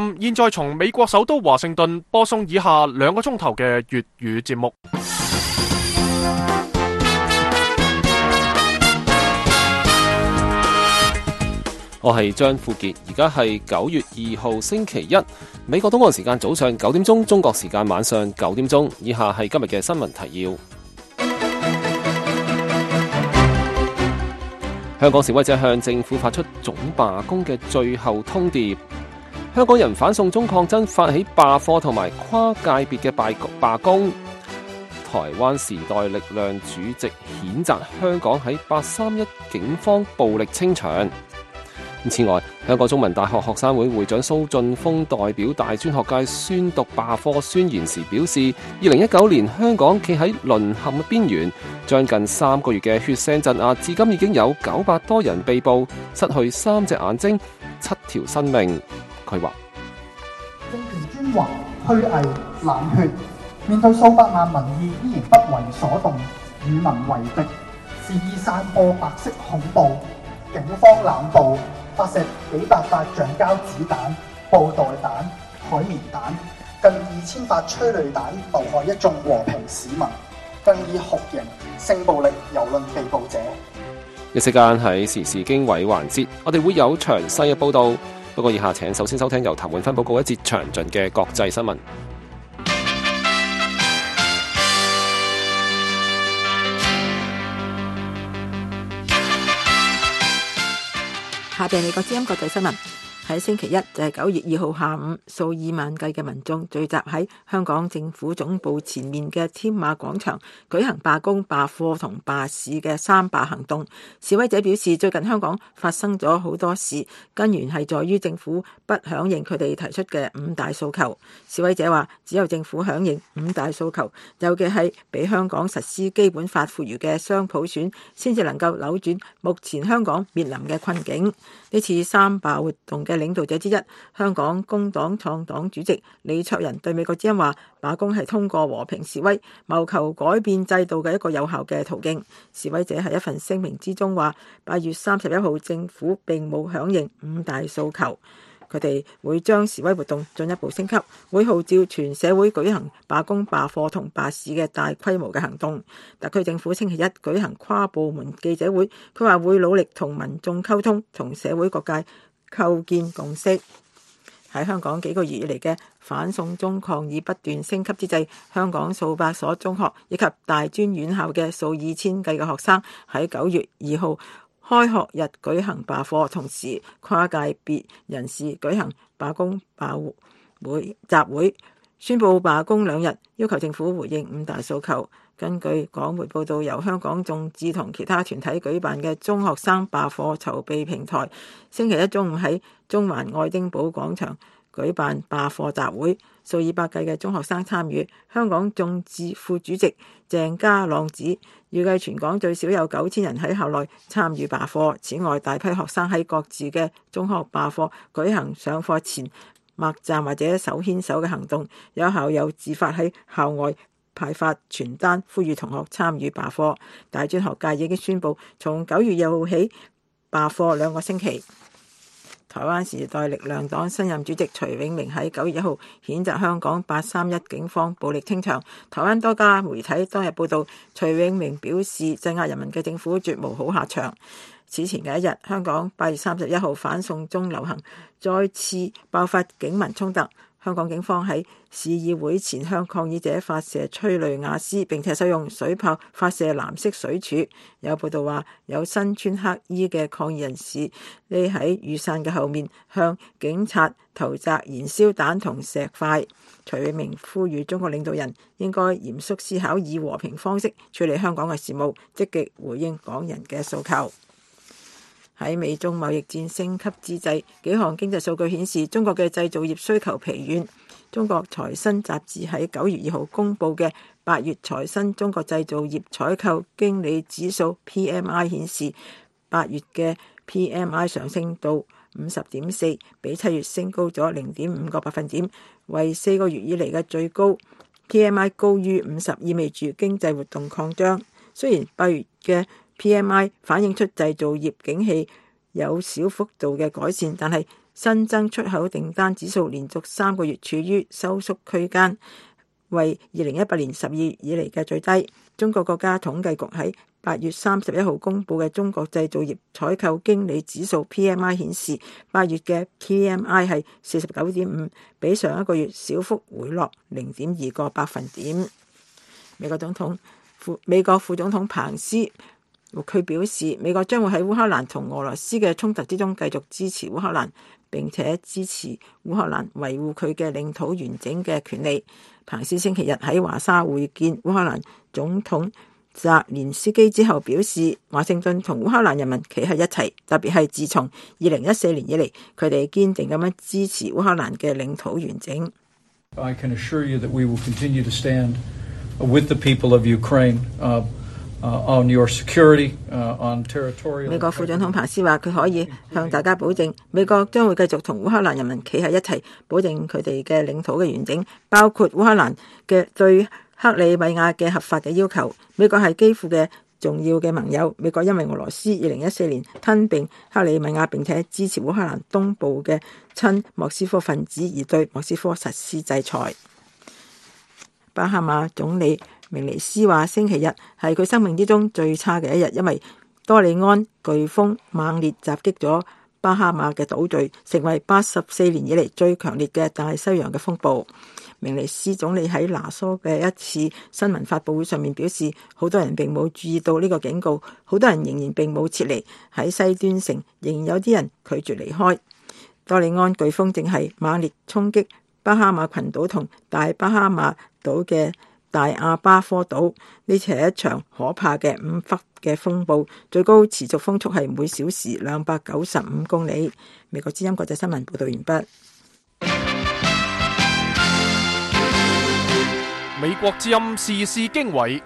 FM， 現在從美國首都華盛頓播送以下2個鐘頭嘅粵語節目。 我係張富傑，而家係9月2號星期一，美國東岸時間早上9點鐘，中國時間晚上9點鐘。以下係今日嘅新聞提要。香港示威者向政府發出總罷工嘅最後通牒。香港人反送中抗爭發起罷課同埋跨界別嘅罷工。台灣時代力量主席譴責香港喺831警方暴力清場。此外，香港中文大學學生會會長蘇俊峰代表大專學界宣讀罷課宣言時表示，2019年香港企喺淪陷嘅邊緣，將近3個月嘅血腥鎮壓，至今已經有900多人被捕，失去3隻眼睛、7條生命。佢話： 政權專橫、虛偽、冷血，面對數百萬民意依然不為所動，與民為敵，肆意散播白色恐怖，警方濫捕。發射幾百發橡膠子彈、布袋彈、海綿彈，近2000發催淚彈，謀害一眾和平市民，更以酷刑、性暴力蹂躪被捕者。 一息間喺時事經緯環節，我哋會有詳細嘅報導。不過以下請首先收聽由譚永芬報告一節詳盡嘅國際新聞。 下邊美國之音國際新聞。喺星期一就係9月2號下午，數以萬計嘅民眾聚集喺香港政府總部前面嘅添馬廣場舉行罷工、罷課同罷市嘅3罷行動。示威者表示，最近香港發生咗好多事，根源係在於政府不響應佢哋提出嘅5大訴求。示威者話，只有政府響應5大訴求，尤其係俾香港實施基本法賦予嘅雙普選，先至能夠扭轉目前香港面臨嘅困境。呢次3罷活動嘅領導者之一，香港工黨創黨主席李卓人對美國之音話：罷工係通過和平示威，謀求改變制度嘅一個有效嘅途徑。示威者喺一份聲明之中話：8月31號政府並冇響應5大訴求。佢哋會將示威活動進一步升級，會號召全社會舉行罷工、罷課同罷市嘅大規模嘅行動。特區政府星期一舉行跨部門記者會，佢話會努力同民眾溝通，同社會各界構建共識。喺香港幾個月以嚟嘅反送中抗議不斷升級之際，香港數百所中學以及大專院校嘅數以千計嘅學生喺9月2號開學日舉行罷課，同時跨界別人士舉行罷工罷會集會，宣布罷工2日，要求政府回應5大訴求。根據港媒報道，由香港眾志同其他團體舉辦嘅中學生罷課籌備平台，星期一中午喺中環愛丁堡廣場舉辦罷課集會，數以百計嘅中學生參與。香港眾志副主席鄭家朗指，預計全港最少有9000人喺校內參與罷課。此外，大批學生喺各自嘅中學罷課舉行上課前默站或者手牽手嘅行動，有校友自發喺校外派發傳單，呼籲同學參與罷課。大專學界已經宣布從9月2號起罷課2個星期。台灣時代力量黨新任主席徐永明喺9月1號譴責香港831警方暴力清場。台灣多家媒體當日報道，徐永明表示鎮壓人民嘅政府絕無好下場。此前嘅一日，香港8月31號反送中遊行再次爆發警民衝突。香港警方喺市議會前向抗議者發射催淚瓦斯，並且使用水炮發射藍色水柱。有報道話，有身穿黑衣嘅抗議人士匿喺雨傘嘅後面，向警察投擲燃燒彈同石塊。徐永明呼籲中國領導人應該嚴肅思考，以和平方式處理香港嘅事務，積極回應港人嘅訴求。喺美中貿易戰升級之際，幾項經濟數據顯示中國嘅製造業需求疲軟。中國財新雜誌喺9月2號公佈嘅8月財新中國製造業採購經理指數 PMI 顯示，8月嘅 PMI 上升到50.4，比7月升高咗0.5個百分點，為4個月以嚟嘅最高。PMI 高於50，意味住經濟活動擴張。雖然8月嘅PMI 反映出製造業景氣有小幅度嘅改善，但係新增出口訂單指數連續3個月處於收縮區間，為2018年12月以嚟嘅最低。中國國家統計局喺8月31號公佈嘅中國製造業採購經理指數 PMI 顯示，8月嘅 PMI 係49.5，比上一個月小幅回落0.2個百分點。美國副總統彭斯佢表示，美國將會喺烏克蘭同俄羅斯嘅衝突之中繼續支持烏克蘭，並且支持烏克蘭維護佢嘅領土完整嘅權利。彭斯星期日喺華沙會見烏克蘭總統澤連斯基之後表示，華盛頓同烏克蘭人民企喺一齊，特別係自從2014年以嚟，佢哋堅定咁樣支持烏克蘭嘅領土完整。 I can assure you that we will continue to stand with the people of Ukraine on your security, on territorial. 美國副總統彭斯話，佢可以向大家保證，美國將會繼續同烏克蘭人民企喺一齊，保證佢哋嘅領土嘅完整，包括烏克蘭嘅對克里米亞嘅合法嘅要求。美國係基輔嘅重要嘅盟友。美國因為俄羅斯2014年吞併克里米亞並且支持烏克蘭東部嘅親莫斯科分子而對莫斯科實施制裁。巴哈馬總理明尼斯話，星期日係佢生命之中最差嘅一日，因為多利安颶風猛烈襲擊咗巴哈馬嘅島嶼，成為84年以嚟最強烈嘅大西洋嘅風暴。明尼斯總理喺拿梭嘅一次新聞發佈會上面表示，好多人並冇注意到呢個警告，好多人仍然並冇撤離，喺西端城仍然有啲人拒絕離開。多利安颶風正係猛烈衝擊巴哈馬群島同大巴哈馬島嘅大亞巴科島，呢次係一場可怕嘅5級嘅風暴，最高持續風速係每小時295公里。美國之音國際新聞報道完畢。 美國之音時事經緯，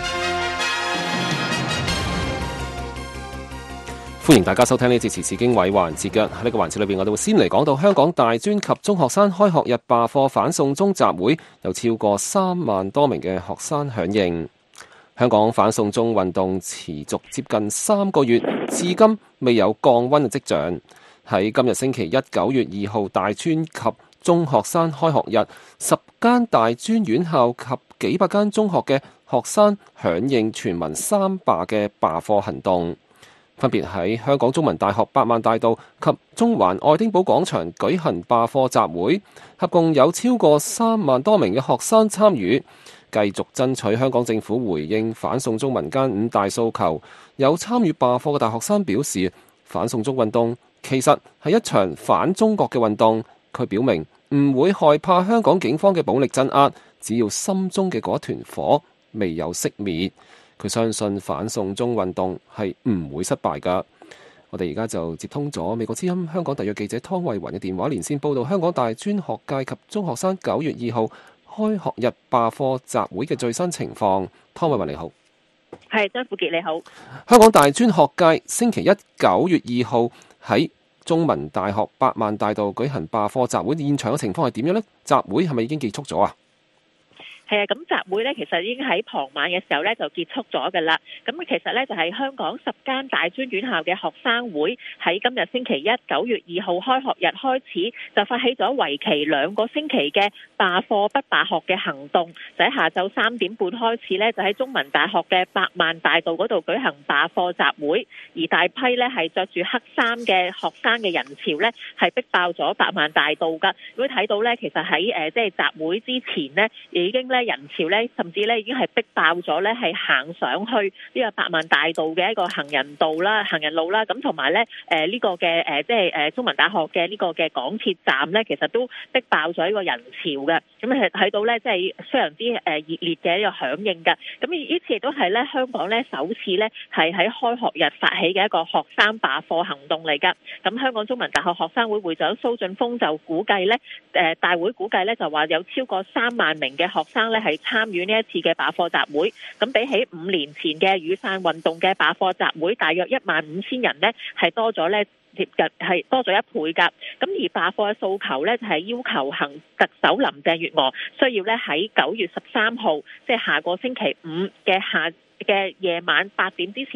歡迎大家收聽呢節時事經緯環節嘅。喺呢個環節裏邊，我哋會先嚟講到香港大專及中學生開學日罷課反送中集會，有超過3萬多名嘅學生響應。香港反送中運動持續接近3個月，至今未有降溫嘅跡象。喺今日星期一9月2號大專及中學生開學日，10間大專院校及幾百間中學嘅學生響應全民3罷嘅罷課行動，分別喺香港中文大學百萬大道及中環愛丁堡廣場舉行罷課集會，合共有超過3萬多名嘅學生參與，繼續爭取香港政府回應反送中民間5大訴求。有參與罷課嘅大學生表示，反送中運動其實係一場反中國嘅運動。佢表明唔會害怕香港警方嘅暴力鎮壓，只要心中嘅嗰一團火未有熄滅，佢相信反送中運動係唔會失敗㗎。我哋而家就接通咗美國之音香港特約記者湯慧雲嘅電話連線報道香港大專學界及中學生9月2號開學日罷課集會嘅最新情況。湯慧雲你好。 係，張富傑你好。 香港大專學界星期一9月2號喺中文大學百萬大道舉行罷課集會，現場嘅情況係點樣呢？集會係咪已經結束咗啊？ 係啊，咁集會咧其實已經喺傍晚嘅時候咧就結束咗㗎啦。咁其實咧就係香港10間大專院校嘅學生會喺今日星期一9月2號開學日開始就發起咗為期2個星期嘅罷課不罷學嘅行動，就喺下晝3點半開始咧就喺中文大學嘅百萬大道嗰度舉行罷課集會，而大批咧係着住黑衫嘅學生嘅人潮咧係逼爆咗百萬大道㗎。會睇到咧其實喺即係集會之前呢已經咧人潮咧，甚至咧已經係逼爆咗咧，係行上去呢個百萬大道嘅一個行人路啦，咁同埋咧呢個嘅即係中文大學嘅呢個嘅港鐵站咧，其實都逼爆咗呢個人潮嘅。咁係睇到咧，即係非常之熱烈嘅一個響應㗎。咁呢次亦都係咧香港咧首次咧係喺開學日發起嘅一個學生罷課行動嚟㗎。咁香港中文大學學生會會長蘇俊峰就估計咧，大會估計咧就話有超過3萬名嘅學生咧係參與呢一次嘅罷課集會，咁比起5年前嘅雨傘運動嘅罷課集會，大約15000人呢係多咗咧，接近係多咗1倍㗎。咁而罷課嘅訴求咧就係要求特首林鄭月娥需要咧喺9月13號，即係下個星期五嘅夜晚8點之前呢，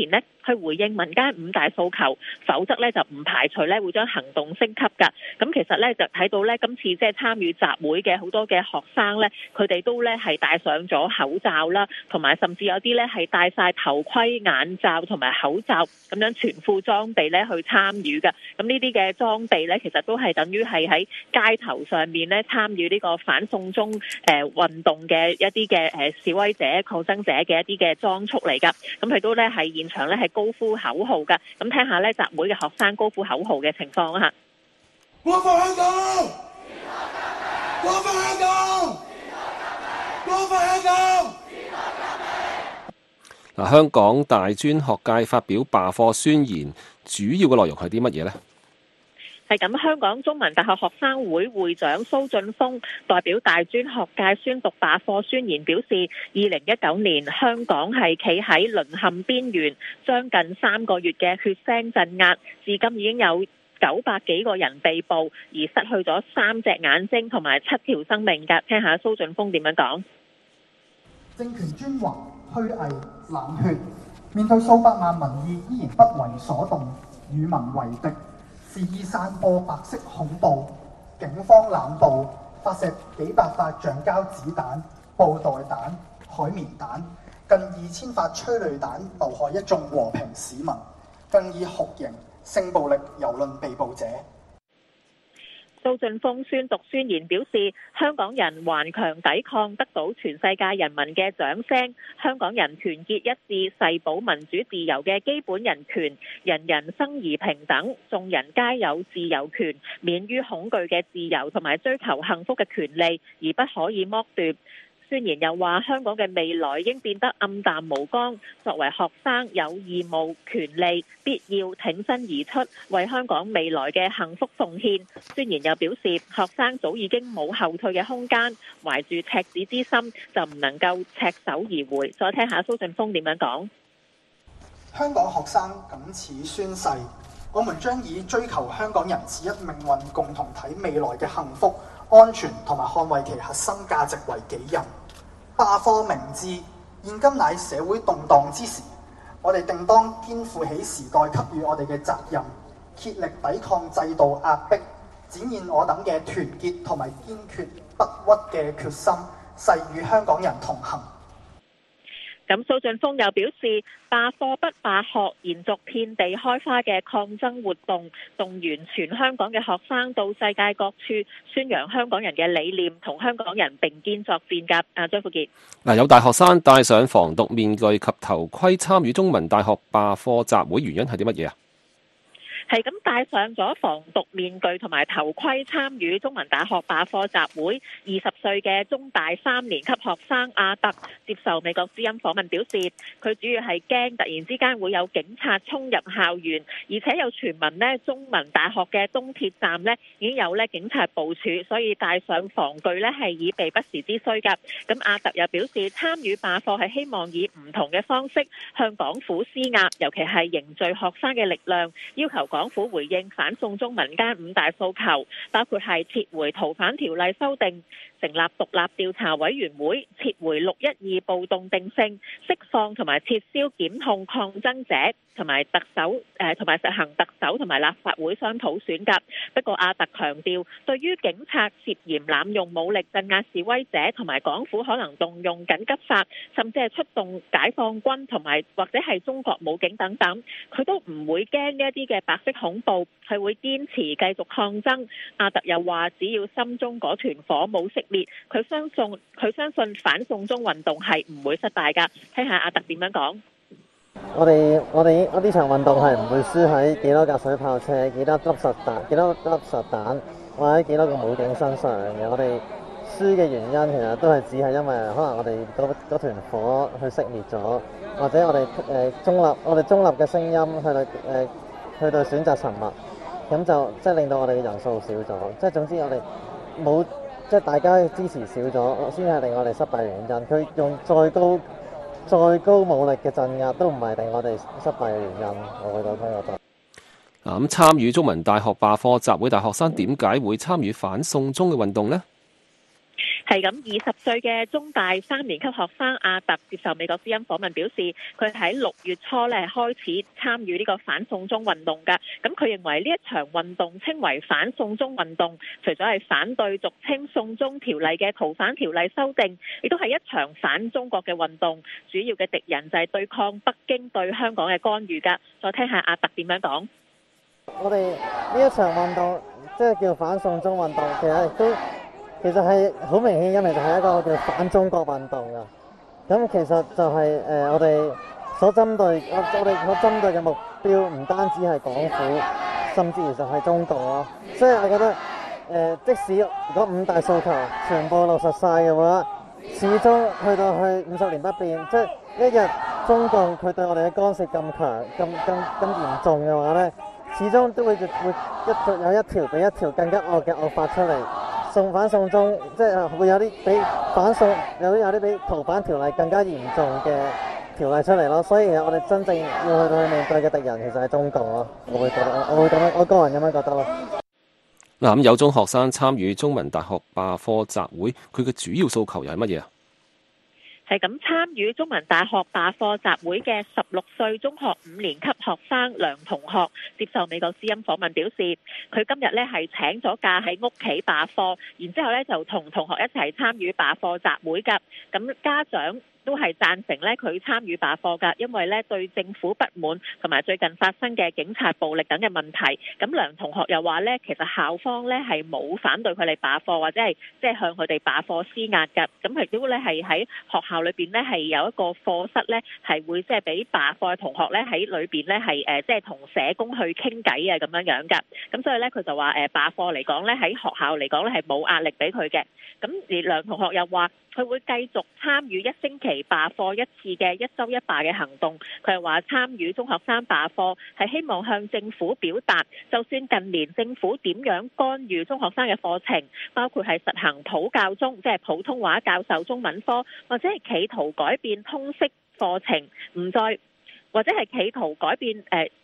去回應民間五大訴求，否則咧就唔排除咧會將行動升級㗎。咁其實咧就睇到咧今次即係參與集會嘅好多嘅學生咧，佢哋都咧係戴上咗口罩啦，同埋甚至有啲咧係戴晒頭盔、眼罩同埋口罩咁樣全副裝備咧去參與㗎。咁呢啲嘅裝備咧，其實都係等於係喺街頭上面咧參與呢個反送中運動嘅一啲嘅示威者、抗爭者嘅一啲嘅裝束嚟㗎。咁佢都咧係現場咧係高呼口號㗎。咁聽下咧集會嘅學生高呼口號嘅情況啊！ 光復香港！光復香港！光復香港！ 嗱，香港大專學界發表罷課宣言，主要嘅內容係啲乜嘢呢？ 係咁，香港中文大學學生會會長蘇俊峰代表大專學界宣讀罷課宣言，表示2019年香港係企喺淪陷邊緣，將近3個月嘅血腥鎮壓，至今已經有900幾個人被捕，而失去咗3隻眼睛同埋7條生命㗎。聽下蘇俊峰點樣講。 政權專橫、虛偽、冷血，面對數百萬民意依然不為所動，與民為敵，肆意散播白色恐怖，警方濫捕，發射幾百發橡膠子彈、布袋彈、海綿彈，近2000發催淚彈，謀害一眾和平市民，更以酷刑、性暴力蹂躪被捕者。 蘇俊峰宣讀宣言表示，香港人頑強抵抗，得到全世界人民嘅掌聲。香港人團結一致，誓保民主自由嘅基本人權，人人生而平等，眾人皆有自由權，免於恐懼嘅自由同埋追求幸福嘅權利，而不可以剝奪。宣言又話，香港嘅未來應變得暗淡無光，作為學生有義務、權利、必要挺身而出，為香港未來嘅幸福奉獻。宣言又表示，學生早已經冇後退嘅空間，懷住赤子之心就唔能夠赤手而回。再聽下蘇俊峰點樣講。 香港學生謹此宣誓，我們將以追求香港人此一命運共同體未來嘅幸福、安全同埋捍衛其核心價值為己任。罷課明志，現今乃社會動盪之時，我哋定當肩負起時代給予我哋嘅責任，竭力抵抗制度壓迫，展現我等嘅團結同埋堅決不屈嘅決心，誓與香港人同行。 咁蘇俊峰又表示，罷課不罷學，延續遍地開花嘅抗爭活動，動員全香港嘅學生到世界各處宣揚香港人嘅理念，同香港人並肩作戰㗎。張富傑， 有大學生戴上防毒面具及頭盔參與中文大學罷課集會，原因係啲乜嘢啊？ 係咁，戴上咗防毒面具同埋頭盔參與中文大學罷課集會，20歲嘅中大3年級學生阿特接受美國之音訪問表示，佢主要係驚突然之間會有警察衝入校園，而且有傳聞呢中文大學嘅東鐵站呢已經有警察部署，所以戴上防具呢係以備不時之需㗎。咁阿特又表示，參與罷課係希望以唔同嘅方式向港府施壓，尤其係凝聚學生嘅力量，要求港府回應反送中民間五大訴求，包括係撤回逃犯條例修訂、成立獨立調查委員會、撤回612暴動定性、釋放同埋撤銷檢控抗爭者，同埋同埋實行特首同埋立法會雙普選㗎。不過阿特強調，對於警察涉嫌濫用武力鎮壓示威者，同埋港府可能動用緊急法，甚至係出動解放軍同埋或者係中國武警等等，佢都唔會驚呢一啲嘅白色恐怖，係會堅持繼續抗爭。阿特又話，只要心中嗰團火冇熄滅，佢相信反送中運動係唔會失敗㗎。聽下阿特點樣講。 我哋呢場運動係唔會輸喺幾多架水炮車、幾多粒實彈或者幾多個武警身上嘅。我哋輸嘅原因其實都係只係因為可能我哋嗰團火去熄滅咗，或者我哋中立嘅聲音去到選擇沉默，咁就即係令到我哋嘅人數少咗。即係總之我哋冇即係大家支持少咗，先係令我哋失敗嘅原因。佢用再高武力嘅鎮壓都唔係令我哋失敗嘅原因。我覺得。 咁參與中文大學罷課集會大學生點解會參與反送中嘅運動呢？ 係係咁，20歲嘅中大3年級學生阿特接受美國之音訪問表示，佢喺6月初咧開始參與呢個反送中運動㗎。咁佢認為呢一場運動稱為反送中運動，除咗係反對俗稱送中條例嘅逃犯條例修訂，亦都係一場反中國嘅運動。主要嘅敵人就係對抗北京對香港嘅干預㗎。再聽下阿特點樣講。 我哋呢一場運動即係叫反送中運動，其實係好明顯，因為就係一個叫反中國運動啊。咁其實就係我哋所針對嘅目標唔單止係港府，甚至其實係中共咯。所以我覺得即使如果5大訴求全部落實晒嘅話，始終去到50年不變，即係一日中共佢對我哋嘅干涉咁強、咁嚴重嘅話咧，始終都會有一條比一條更加惡嘅惡法出嚟。反送中，即係會有啲比有啲比逃犯條例更加嚴重嘅條例出嚟咯。所以我哋真正要去面對嘅敵人其實係中共咯。我會咁樣，我個人咁樣覺得咯。 嗱，咁有中學生參與中文大學罷課集會，佢嘅主要訴求又係乜嘢啊？ 係咁，參與中文大學罷課集會嘅16歲中學5年級學生梁同學接受美國之音訪問表示，佢今日呢係請咗假喺屋企罷課，然之後呢就同同學一齊參與罷課集會㗎。咁家長都係贊成咧佢參與罷課㗎，因為咧對政府不滿同埋最近發生嘅警察暴力等嘅問題。咁梁同學又話咧，其實校方咧係冇反對佢哋罷課或者係即係向佢哋罷課施壓㗎。咁亦都咧係喺學校裏邊咧係有一個課室咧係會即係俾罷課嘅同學咧喺裏邊咧係即係同社工去傾偈啊咁樣樣㗎。咁所以咧佢就話罷課嚟講咧喺學校嚟講咧係冇壓力俾佢嘅。咁而梁同學又話，佢會繼續參與1星期罷課1次嘅1週1罷嘅行動。佢係話參與中學生罷課係希望向政府表達，就算近年政府點樣干預中學生嘅課程，包括係實行普教中，即係普通話教授中文科，或者係企圖改變通識課程，唔再或者係企圖改變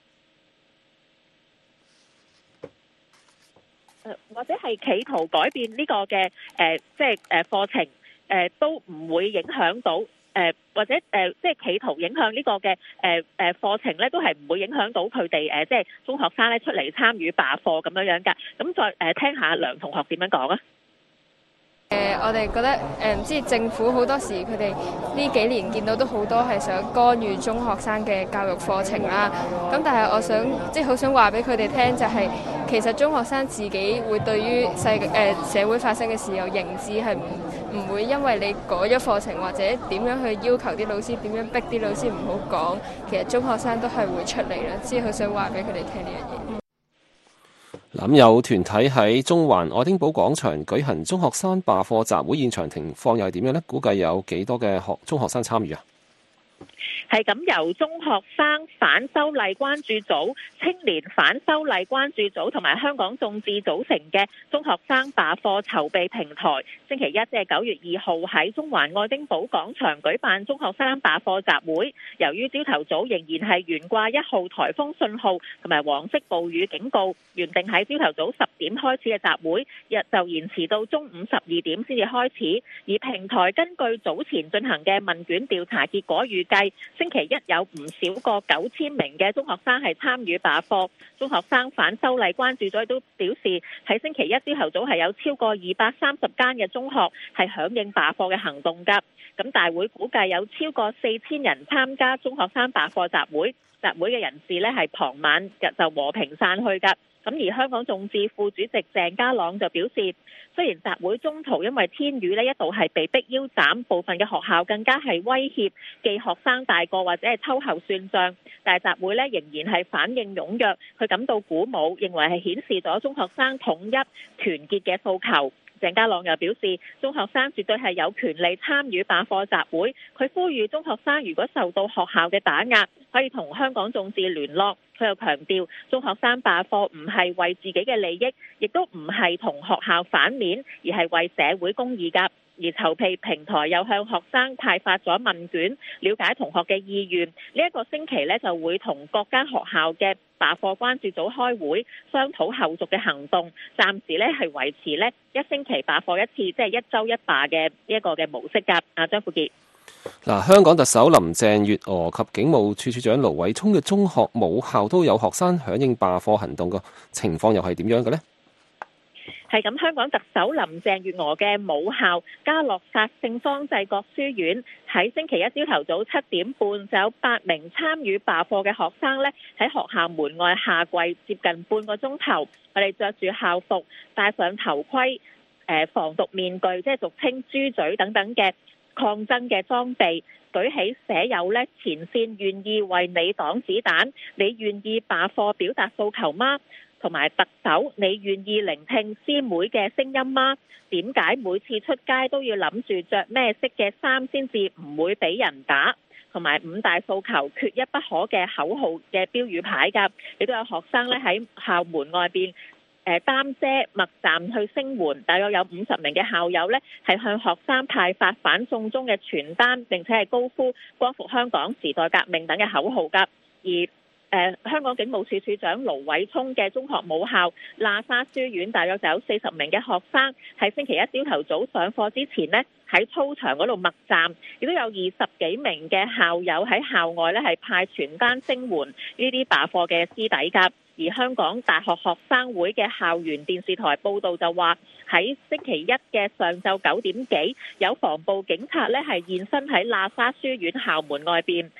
或者係企圖改變呢個嘅即係課程。都唔會影響到或者即係企圖影響呢個嘅課程咧，都係唔會影響到佢哋即係中學生咧出嚟參與罷課咁樣樣㗎。咁再聽下梁同學點樣講啊？ 我哋覺得唔知政府好多時佢哋呢幾年見到都好多係想干預中學生嘅教育課程啦。咁但係我想即係好想話俾佢哋聽，就係其實中學生自己會對於社會發生嘅事有認知，係唔會因為你改咗課程或者點樣去要求啲老師，點樣逼啲老師唔好講，其實中學生都係會出嚟啦。即係好想話俾佢哋聽呢樣嘢。 咁有團體喺中環愛丁堡廣場舉行中學生罷課集會，現場情況又係點樣呢？估計有幾多嘅中學生參與啊？ 係咁，由中學生反修例關注組、青年反修例關注組同埋香港眾志組成嘅中學生罷課籌備平台，星期一即係9月2號喺中環愛丁堡廣場舉辦中學生罷課集會。由於朝頭早仍然係懸掛1號颱風信號同埋黃色暴雨警告，原定喺朝頭早10點開始嘅集會，就延遲到中午12點先至開始。而平台根據早前進行嘅問卷調查結果預計，星期一有唔少過9000名嘅中學生係參與罷課。中學生反修例關注組都表示，喺星期一朝頭早係有超過230間嘅中學係響應罷課嘅行動㗎。咁大會估計有超過4000人參加中學生罷課集會，集會嘅人士呢係傍晚就和平散去㗎。咁而香港眾志副主席鄭家朗就表示，雖然集會中途因為天雨呢一度係被逼腰斬，部分嘅學校更加係威脅記學生大過或者係秋後算賬，但係集會呢仍然係反應踴躍，佢感到鼓舞，認為係顯示咗中學生統一團結嘅訴求。鄭家朗又表示，中學生絕對係有權利參與罷課集會，佢呼籲中學生如果受到學校嘅打壓，可以同香港眾志聯絡。佢又強調，中學生罷課唔係為自己嘅利益，亦都唔係同學校反面，而係為社會公義㗎。 而籌備平台又向學生派發咗問卷，了解同學嘅意願。呢一個星期呢，就會同各間學校嘅罷課關注組開會，商討後續嘅行動。暫時呢係維持呢一星期罷課一次，即係一週一罷嘅一個嘅模式㗎。張富傑。 嗱，香港特首林鄭月娥及警務處處長盧偉聰嘅中學母校都有學生響應罷課行動嘅情況又係點樣嘅呢？ 係咁，香港特首林鄭月娥嘅母校嘉諾撒聖方濟各書院喺星期一朝頭早7點半就有8名參與罷課嘅學生呢，喺學校門外下跪接近半個鐘頭，佢哋着住校服，戴上頭盔、防毒面具，即係俗稱豬嘴等等嘅抗爭嘅裝備，舉起寫有呢前線願意為你擋子彈，你願意罷課表達訴求嗎？同埋特首，你願意聆聽師妹嘅聲音嗎？點解每次出街都要諗住着咩色嘅衫先至唔會俾人打？同埋5大訴求缺一不可嘅口號嘅標語牌㗎，亦都有學生咧喺校門外邊擔遮默站去聲援，大約有50名嘅校友呢係向學生派發反送中嘅傳單，並且係高呼光復香港、時代革命等嘅口號㗎。而香港警務處處長盧偉聰嘅中學母校喇沙書院，大約就有40名嘅學生喺星期一朝頭早上課之前呢，喺操場嗰度默站，亦都有20幾名嘅校友喺校外呢係派傳單聲援呢啲罷課嘅師弟㗎。而香港大學學生會嘅校園電視台報道就話，喺星期一嘅上晝9點幾，有防暴警察呢係現身喺喇沙書院校門外邊。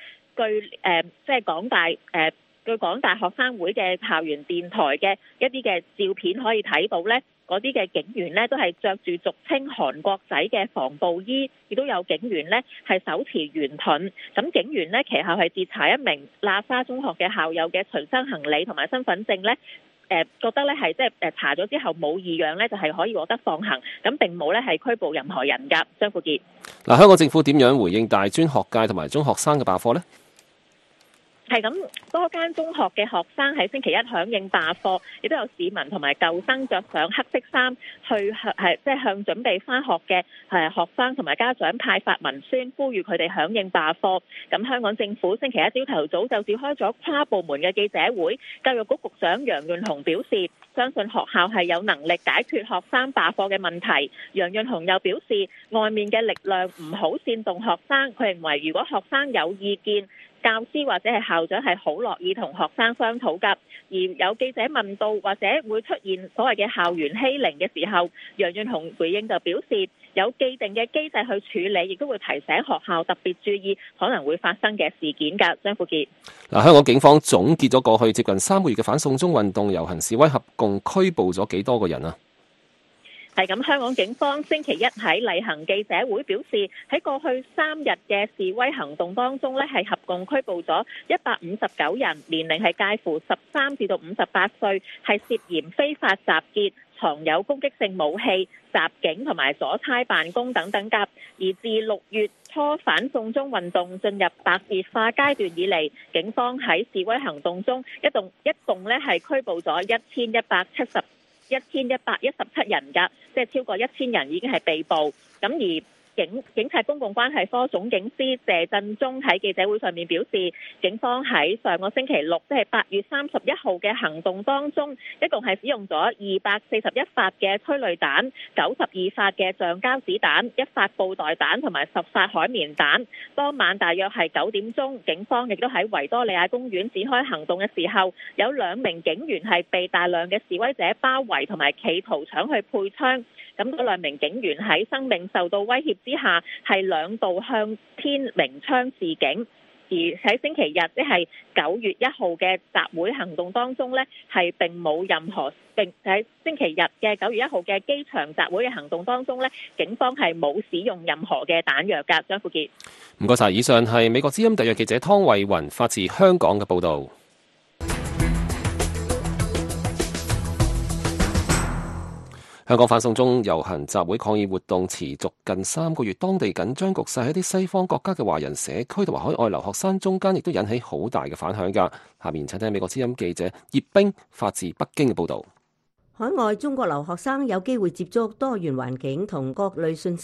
據港大學生會嘅校園電台嘅一啲嘅照片可以睇到呢，嗰啲嘅警員呢都係着住俗稱韓國仔嘅防暴衣，亦都有警員呢係手持圓盾。咁警員呢其後係截查一名喇沙中學嘅校友嘅隨身行李同埋身份證呢，覺得呢係查咗之後冇異樣呢，就係可以獲得放行，咁並冇呢係拘捕任何人㗎。張富傑。 嗱，香港政府點樣回應大專學界同埋中學生嘅罷課呢？ 係咁，多間中學嘅學生喺星期一響應罷課，亦都有市民同埋舊生着上黑色衫去向準備返學嘅學生同埋家長派發文宣，呼籲佢哋響應罷課。咁香港政府星期一朝頭早就召開咗跨部門嘅記者會，教育局局長楊潤雄表示，相信學校係有能力解決學生罷課嘅問題。楊潤雄又表示，外面嘅力量唔好煽動學生，佢認為如果學生有意見，教師或者係校長係好樂意同學生商討㗎。而有記者問到或者會出現所謂嘅校園欺凌嘅時候，楊潤雄回應就表示有既定嘅機制去處理，亦都會提醒學校特別注意可能會發生嘅事件㗎。張富傑。 嗱，香港警方總結咗過去接近3個月嘅反送中運動遊行示威，合共拘捕咗幾多個人啊？ 係咁，香港警方星期一喺例行記者會表示，喺過去3日嘅示威行動當中呢，係合共拘捕咗159人，年齡係介乎13至到58歲，係涉嫌非法集結、藏有攻擊性武器、襲警同埋阻差辦公等等㗎。而自6月初反送中運動進入白熱化階段以嚟，警方喺示威行動中一共呢係拘捕咗1117人㗎，即係超過1000人已經係被捕。咁而警察公共關係科總警司謝振中喺記者會上面表示，警方喺上個星期六，即係8月31號嘅行動當中，一共係使用咗241發嘅催淚彈、92發嘅橡膠子彈、1發布袋彈同埋10發海綿彈。當晚大約係9點鐘，警方亦都喺維多利亞公園展開行動嘅時候，有2名警員係被大量嘅示威者包圍同埋企圖搶去配槍。咁嗰2名警員喺生命受到威脅之下，係2度向天鳴槍示警。而喺星期日，即係9月1號嘅集會行動當中呢，係並冇任何喺星期日嘅9月1號嘅機場集會嘅行動當中呢，警方係冇使用任何嘅彈藥㗎。張富傑， 唔該晒。以上係美國之音特約記者湯慧雲發自香港嘅報導。香港反送中遊行集會抗議活動持續近3個月，當地緊張局勢喺啲西方國家嘅華人社區同埋海外留學生中間，亦都引起好大嘅反響㗎。下面請聽美國之音記者葉冰發自北京嘅報導。 海外中國留學生有機會接觸多元環境同各類信息，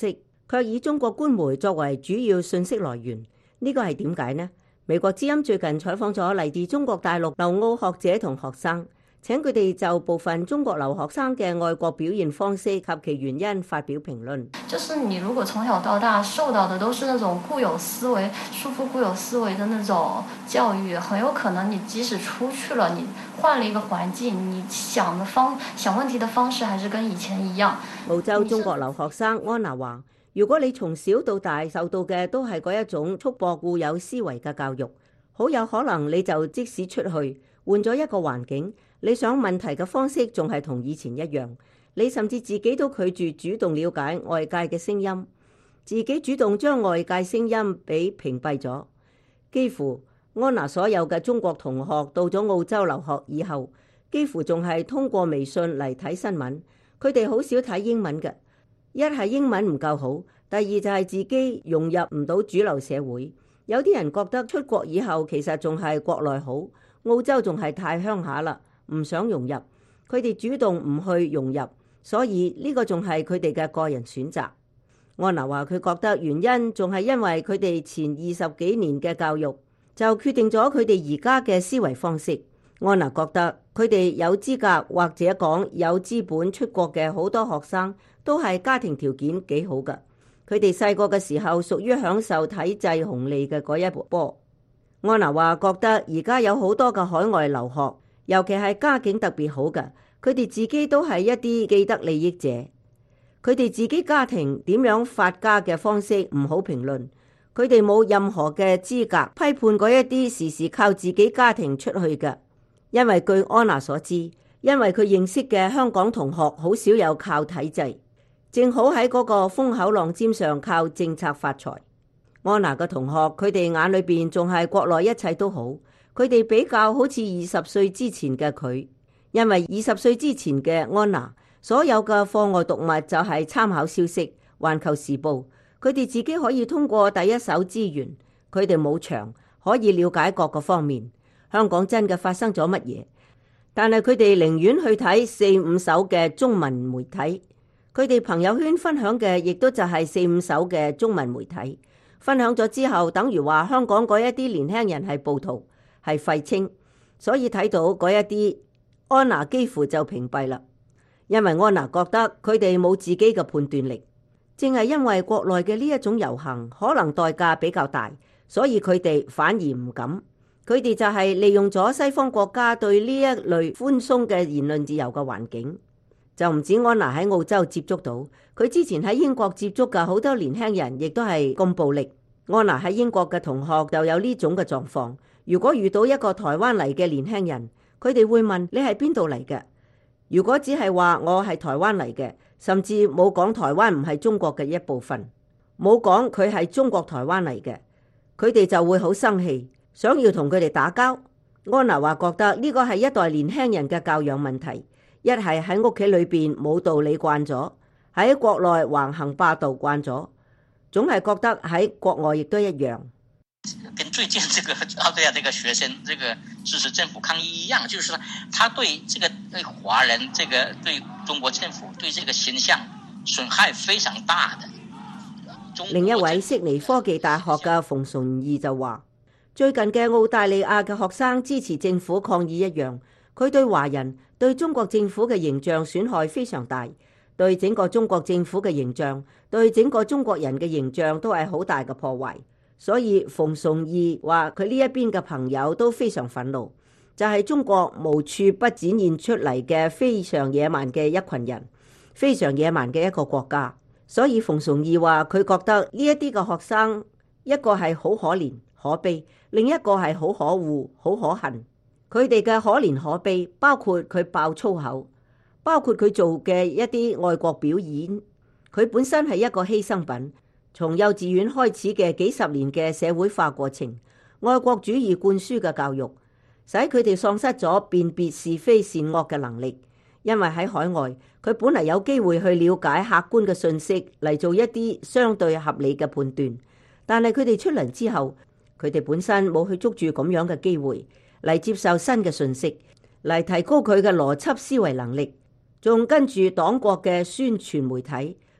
卻以中國官媒作為主要信息來源。呢個係點解呢？美國之音最近採訪咗嚟自中國大陸留澳學者同學生，請佢哋就部分中國留學生嘅愛國表現方式及其原因發表評論。 就是你如果從小到大受到的都是那種固有思維、束縛固有思維的那種教育，很有可能你即使出去了，你換了一個環境，你想問題的方式還是跟以前一樣。 澳洲中國留學生安娜話，如果你從小到大受到嘅都係嗰一種束縛固有思維嘅教育，好有可能你就即使出去換咗一個環境，你想問題嘅方式仲係同以前一樣，你甚至自己都拒絕主動了解外界嘅聲音，自己主動將外界聲音俾屏蔽咗。幾乎安娜所有嘅中國同學到咗澳洲留學以後，幾乎仲係通過微信嚟睇新聞，佢哋好少睇英文嘅。一係英文唔夠好，第二就係自己融入唔到主流社會。有啲人覺得出國以後其實仲係國內好，澳洲仲係太鄉下啦，唔想融入。佢哋主動唔去融入，所以呢個仲係佢哋嘅個人選擇。安娜話佢覺得原因仲係因為佢哋前20幾年嘅教育就決定咗佢哋而家嘅思維方式。安娜覺得佢哋有資格或者講有資本出國嘅好多學生都係家庭條件幾好㗎。佢哋細個嘅時候屬於享受體制紅利嘅嗰一波。安娜話覺得而家有好多嘅海外留學，尤其係家境特別好嘅，佢哋自己都係一啲既得利益者。佢哋自己家庭點樣發家嘅方式唔好評論，佢哋冇任何嘅資格批判嗰一啲時時靠自己家庭出去嘅。因為據安娜所知，因為佢認識嘅香港同學好少有靠體制，正好喺嗰個風口浪尖上靠政策發財。安娜嘅同學，佢哋眼裏邊仲係國內一切都好，佢哋比較好似20歲之前嘅佢。因為20歲之前嘅安娜，所有嘅課外讀物就係參考消息、環球時報，佢哋自己可以通過第一手資源，佢哋冇牆可以了解各個方面。香港真嘅發生咗乜嘢？但係佢哋寧願去睇4-5手嘅中文媒體，佢哋朋友圈分享嘅亦都就係4-5手嘅中文媒體。分享咗之後，等於話香港嗰一啲年輕人係暴徒，係廢青，所以睇到嗰一啲安娜幾乎就屏蔽啦。因為安娜覺得佢哋冇自己嘅判斷力，正係因為國內嘅呢一種遊行可能代價比較大，所以佢哋反而唔敢。佢哋就係利用咗西方國家對呢一類寬鬆嘅言論自由嘅環境，就唔止安娜喺澳洲接觸到，佢之前喺英國接觸嘅好多年輕人亦都係咁暴力。安娜喺英國嘅同學就有呢種嘅狀況。如果遇到一個台灣嚟嘅年輕人，佢哋會問你係邊度嚟嘅？如果只係話我係台灣嚟嘅，甚至冇講台灣唔係中國嘅一部分，冇講佢係中國台灣嚟嘅，佢哋就會好生氣，想要同佢哋打交。安娜話覺得呢個係一代年輕人嘅教養問題，一係喺屋企裏邊冇道理慣咗，喺國內橫行霸道慣咗，總係覺得喺國外亦都一樣。 跟最近這個澳大利亞這個學生這個支持政府抗議一樣，就是說他對這個對華人這個對中國政府對這個形象損害非常大的。 另一位悉尼科技大學嘅馮崇義就話，最近嘅澳大利亞嘅學生支持政府抗議一樣，佢對華人對中國政府嘅形象損害非常大，對整個中國政府嘅形象，對整個中國人嘅形象都係好大嘅破壞。所以馮崇義話佢呢一邊嘅朋友都非常憤怒，就係中國無處不展現出嚟嘅非常野蠻嘅一群人，非常野蠻嘅一個國家。所以馮崇義話佢覺得呢一啲嘅學生，一個係好可憐可悲，另一個係好可惡好可恨。佢哋嘅可憐可悲包括佢爆粗口，包括佢做嘅一啲愛國表演。佢本身係一個犧牲品，從幼稚園開始嘅幾十年嘅社會化過程，愛國主義灌輸嘅教育，使佢哋喪失咗辨別是非善惡嘅能力。因為喺海外，佢本嚟有機會去了解客觀嘅信息嚟做一啲相對合理嘅判斷，但係佢哋出嚟之後，佢哋本身冇去捉住咁樣嘅機會嚟接受新嘅信息，嚟提高佢嘅邏輯思維能力，仲跟住黨國嘅宣傳媒體，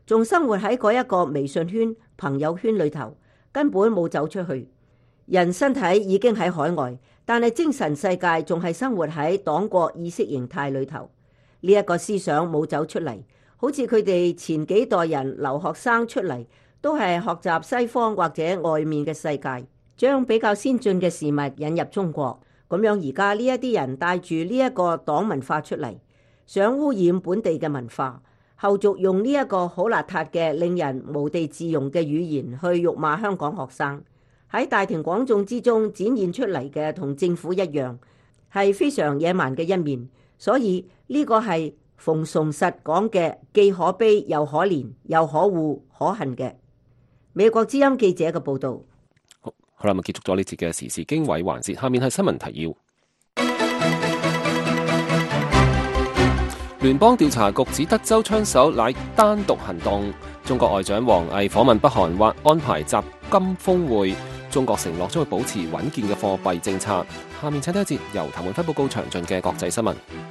仲生活喺嗰一個微信圈、朋友圈裏頭，根本冇走出去。人身體已經喺海外，但係精神世界仲係生活喺黨國意識形態裏頭。呢一個思想冇走出嚟，好似佢哋前幾代人留學生出嚟，都係學習西方或者外面嘅世界，將比較先進嘅事物引入中國。咁樣而家呢一啲人帶住呢一個黨文化出嚟，想污染本地嘅文化，後續用呢一個好邋遢嘅令人無地自容嘅語言去辱罵香港學生，喺大庭廣眾之中展現出嚟嘅同政府一樣，係非常野蠻嘅一面。所以呢個係馮崇實講嘅既可悲又可憐又可惡可恨嘅。美國之音記者嘅報導。 好啦，咁結束咗呢節嘅時事經緯環節，下面係新聞提要。聯邦調查局指德州槍手乃單獨行動。中國外長王毅訪問北韓或安排習金峰會。中國承諾將會保持穩健嘅貨幣政策。下面請睇一節由譚煥輝報告詳盡嘅國際新聞。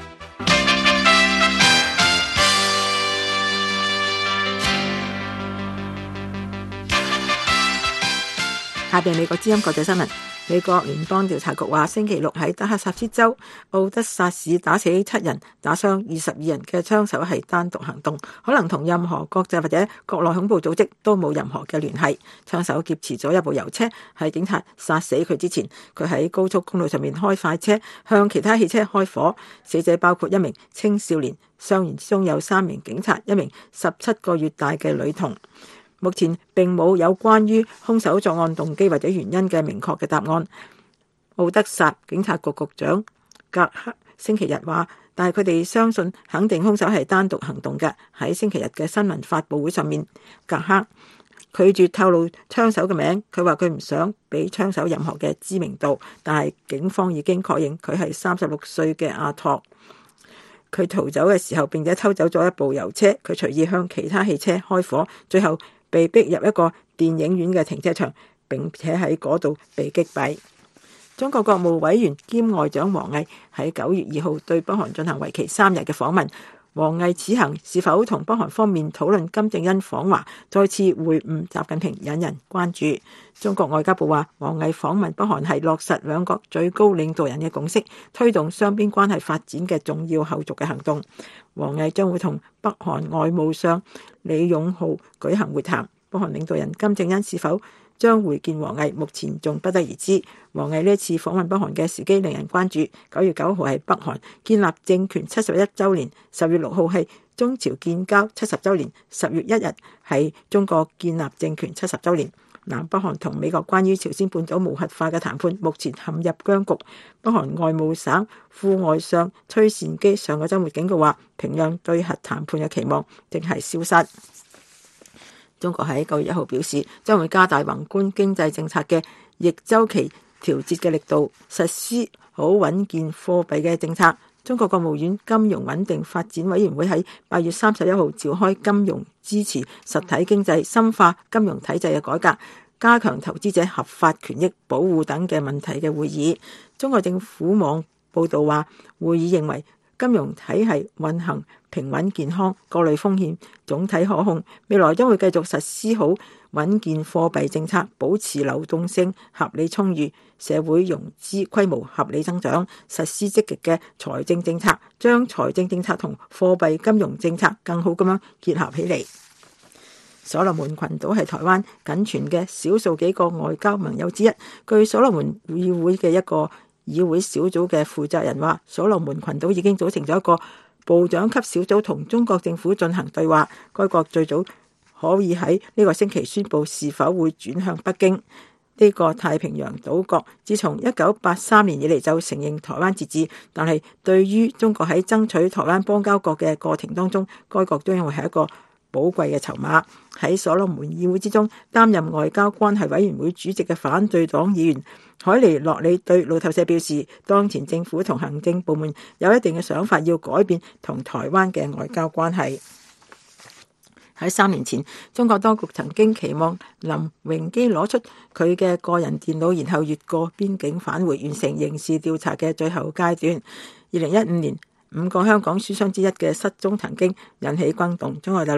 下邊美國之音國際新聞。美國聯邦調查局話，星期六喺德克薩斯州奧德薩市打死7人、打傷22人嘅槍手係單獨行動，可能同任何國際或者國內恐怖組織都冇任何嘅聯繫。槍手劫持咗一部油車，喺警察殺死佢之前，佢喺高速公路上面開快車向其他汽車開火。死者包括一名青少年，傷員之中有3名警察，一名17個月大嘅女童。目前並冇有關於兇手作案動機或者原因嘅明確嘅答案。奧德薩警察局局長格克星期日話，但係佢哋相信肯定兇手係單獨行動嘅。喺星期日嘅新聞發佈會上面，格克拒絕透露槍手嘅名，佢話佢唔想俾槍手任何嘅知名度，但係警方已經確認佢係36歲嘅阿托。佢逃走嘅時候並且偷走咗一部油車，佢隨意向其他汽車開火，最後被逼入一個電影院嘅停車場，並且喺嗰度被擊斃。中國國務委員兼外長王毅喺9月2號對北韓進行為期3日嘅訪問。王毅此行是否同北韓方面討論金正恩訪華，再次會晤習近平，引人關注。中國外交部話，王毅訪問北韓係落實兩國最高領導人嘅共識，推動雙邊關係發展嘅重要後續嘅行動。王毅將會同北韓外務相李勇浩舉行會談。北韓領導人金正恩是否將會見王毅，目前仲不得而知。王毅呢次訪問北韓嘅時機令人關注。9月9號係北韓建立政權71週年，10月6號係中朝建交70週年，10月1日係中國建立政權70週年。南北韓同美國關於朝鮮半島無核化嘅談判目前陷入僵局。北韓外務省副外相崔善基上個週末警告話，平壤對核談判嘅期望正係消失。中國喺9月1號表示，將會加大宏觀經濟政策嘅逆週期調節嘅力度，實施好穩健貨幣嘅政策。中國國務院金融穩定發展委員會喺8月31號召開金融支持實體經濟、深化金融體制嘅改革、加強投資者合法權益保護等嘅問題嘅會議。中國政府網報道話，會議認為金融體系運行平穩健康，各類風險總體可控，未來將會繼續實施好穩健貨幣政策，保持流動性合理充裕，社會融資規模合理增長，實施積極嘅財政政策，將財政政策同貨幣金融政策更好咁樣結合起嚟。所羅門群島係台灣僅存嘅少數幾個外交盟友之一。據所羅門議會嘅一個議會小組嘅負責人話，所羅門群島已經組成咗一個部長級小組同中國政府進行對話。該國最早可以喺呢個星期宣布是否會轉向北京。呢個太平洋島國自從1983年以嚟就承認台灣自治，但係對於中國喺爭取台灣邦交國嘅過程當中，該國將會係一個寶貴嘅籌碼。喺所羅門議會之中，擔任外交關係委員會主席嘅反對黨議員海尼洛里對路透社表示，當前政府同行政部門有一定嘅想法，要改變同台灣嘅外交關係。喺3年前，中國當局曾經期望林榮基攞出佢嘅個人電腦，然後越過邊境返回，完成刑事調查嘅最後階段。2015年，5個香港書商之一嘅失蹤曾經引起轟動。中國大陸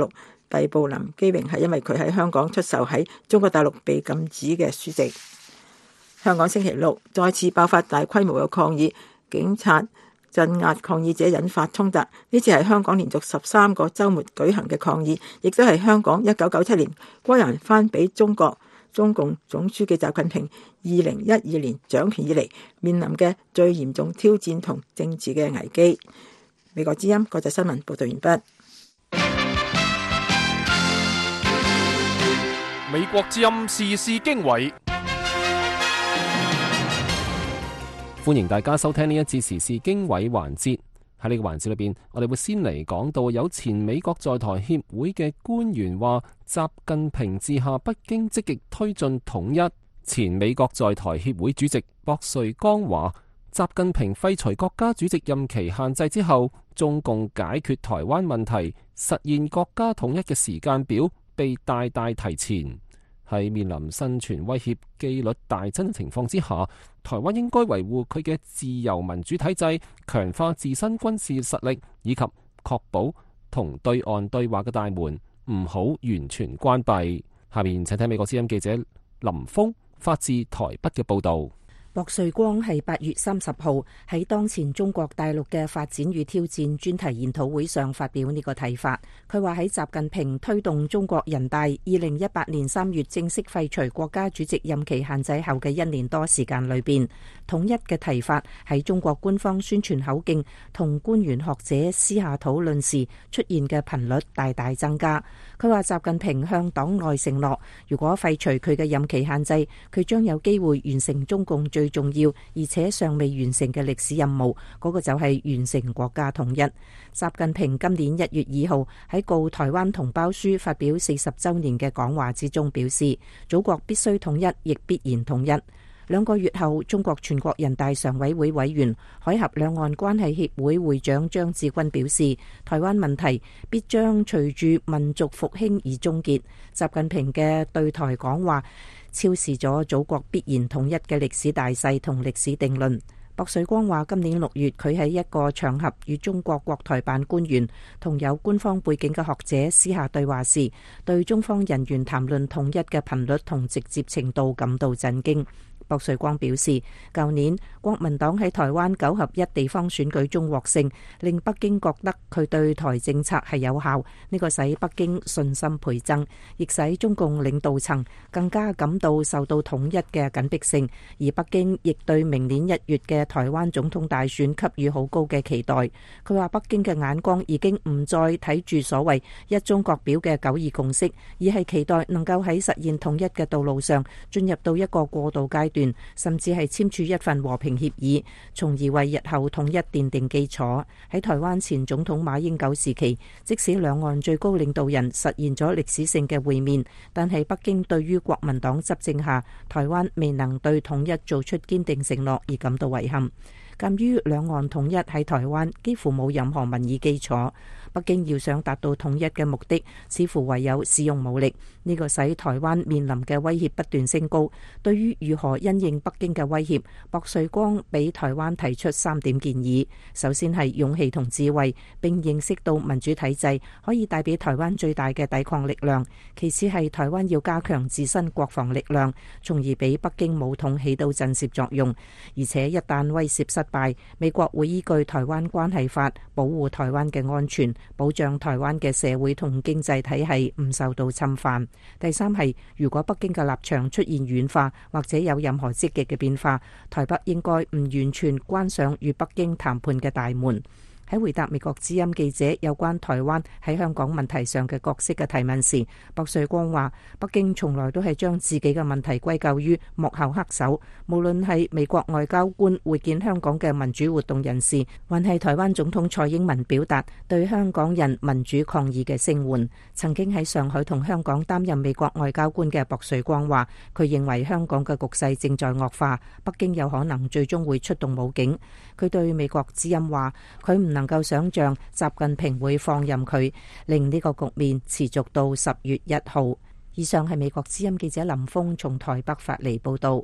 逮捕林基榮係因為佢喺香港出售喺中國大陸被禁止嘅書籍。香港星期六再次爆發大規模嘅抗議，警察鎮壓抗議者，引發衝突。呢次係香港連續13個週末舉行嘅抗議，亦都係香港1997年歸還翻俾中國中共總書記習近平2012年掌權以嚟面臨嘅最嚴重挑戰同政治嘅危機。美國之音國際新聞報道完畢。 美國之音時事經緯， 歡迎大家收聽呢一節時事經緯環節。喺呢個環節裏邊，我哋會先嚟講到有前美國在台協會嘅官員話，習近平治下北京積極推進統一。前美國在台協會主席博瑞剛話，習近平廢除國家主席任期限制之後，中共解決台灣問題、實現國家統一嘅時間表被大大提前。喺面臨生存威脅、紀律大增嘅情況之下，台灣應該維護佢嘅自由民主體制，強化自身軍事實力，以及確保同對岸對話嘅大門唔好完全關閉。下面請聽美國之音記者林峰發自台北嘅報導。 博瑞光係8月30號喺當前中國大陸嘅發展與挑戰專題研討會上發表呢個睇法。佢話喺習近平推動中國人大2018年3月正式廢除國家主席任期限制後嘅1年多時間裏邊，統一嘅提法喺中國官方宣傳口徑同官員學者私下討論時出現嘅頻率大大增加。佢話習近平向黨內承諾，如果廢除佢嘅任期限制，佢將有機會完成中共最重要而且尚未完成嘅歷史任務，嗰個就係完成國家統一。習近平今年1月2號喺告台灣同胞書發表40週年嘅講話之中表示，祖國必須統一，亦必然統一。2個月後，中國全國人大常委會委員、海峽兩岸關係協會會長張志軍表示，台灣問題必將隨住民族復興而終結。習近平嘅對台講話超視咗祖國必然統一嘅歷史大勢同歷史定論。博瑞光話，今年6月佢喺一個場合與中國國台辦官員同有官方背景嘅學者私下對話時，對中方人員談論統一嘅頻率同直接程度感到震驚。博瑞光表示，舊年國民黨喺台灣9合1地方選舉中獲勝，令北京覺得佢對台政策係有效，呢個使北京信心倍增，亦使中共領導層更加感到受到統一嘅緊迫性，而北京亦對明年1月嘅台灣總統大選給予好高嘅期待。佢話北京嘅眼光已經唔再睇住所謂一中各表嘅9·2共識，而係期待能夠喺實現統一嘅道路上進入到一個過渡階段，甚至係簽署一份和平協議，從而為日後統一奠定基礎。喺台灣前總統馬英九時期，即使兩岸最高領導人實現咗歷史性嘅會面，但係北京對於國民黨執政下台灣未能對統一做出堅定承諾而感到遺憾。鑑於兩岸統一喺台灣幾乎冇任何民意基礎，北京要想達到統一嘅目的，似乎唯有使用武力。呢個使台灣面臨嘅威脅不斷升高。對於如何因應北京嘅威脅，博瑞光俾台灣提出3點建議。首先係勇氣同智慧，並認識到民主體制可以帶俾台灣最大嘅抵抗力量。其次係台灣要加強自身國防力量，從而俾北京武統起到震懾作用。而且一旦威懾失敗，美國會依據《台灣關係法》保護台灣嘅安全，保障台灣嘅社會同經濟體系唔受到侵犯。第三係，如果北京嘅立場出現軟化或者有任何積極嘅變化，台北應該唔完全關上與北京談判嘅大門。喺回答美國之音記者有關台灣喺香港問題上嘅角色嘅提問時，博瑞光話：北京從來都係將自己嘅問題歸咎於幕後黑手，無論係美國外交官會見香港嘅民主活動人士，還係台灣總統蔡英文表達對香港人民主抗議嘅聲援。曾經喺上海同香港擔任美國外交官嘅博瑞光話：佢認為香港嘅局勢正在惡化，北京有可能最終會出動武警。佢對美國之音話：佢唔能夠想象習近平會放任佢，令呢個局面持續到10月1號。以上係美國之音記者林峰從台北發嚟報道。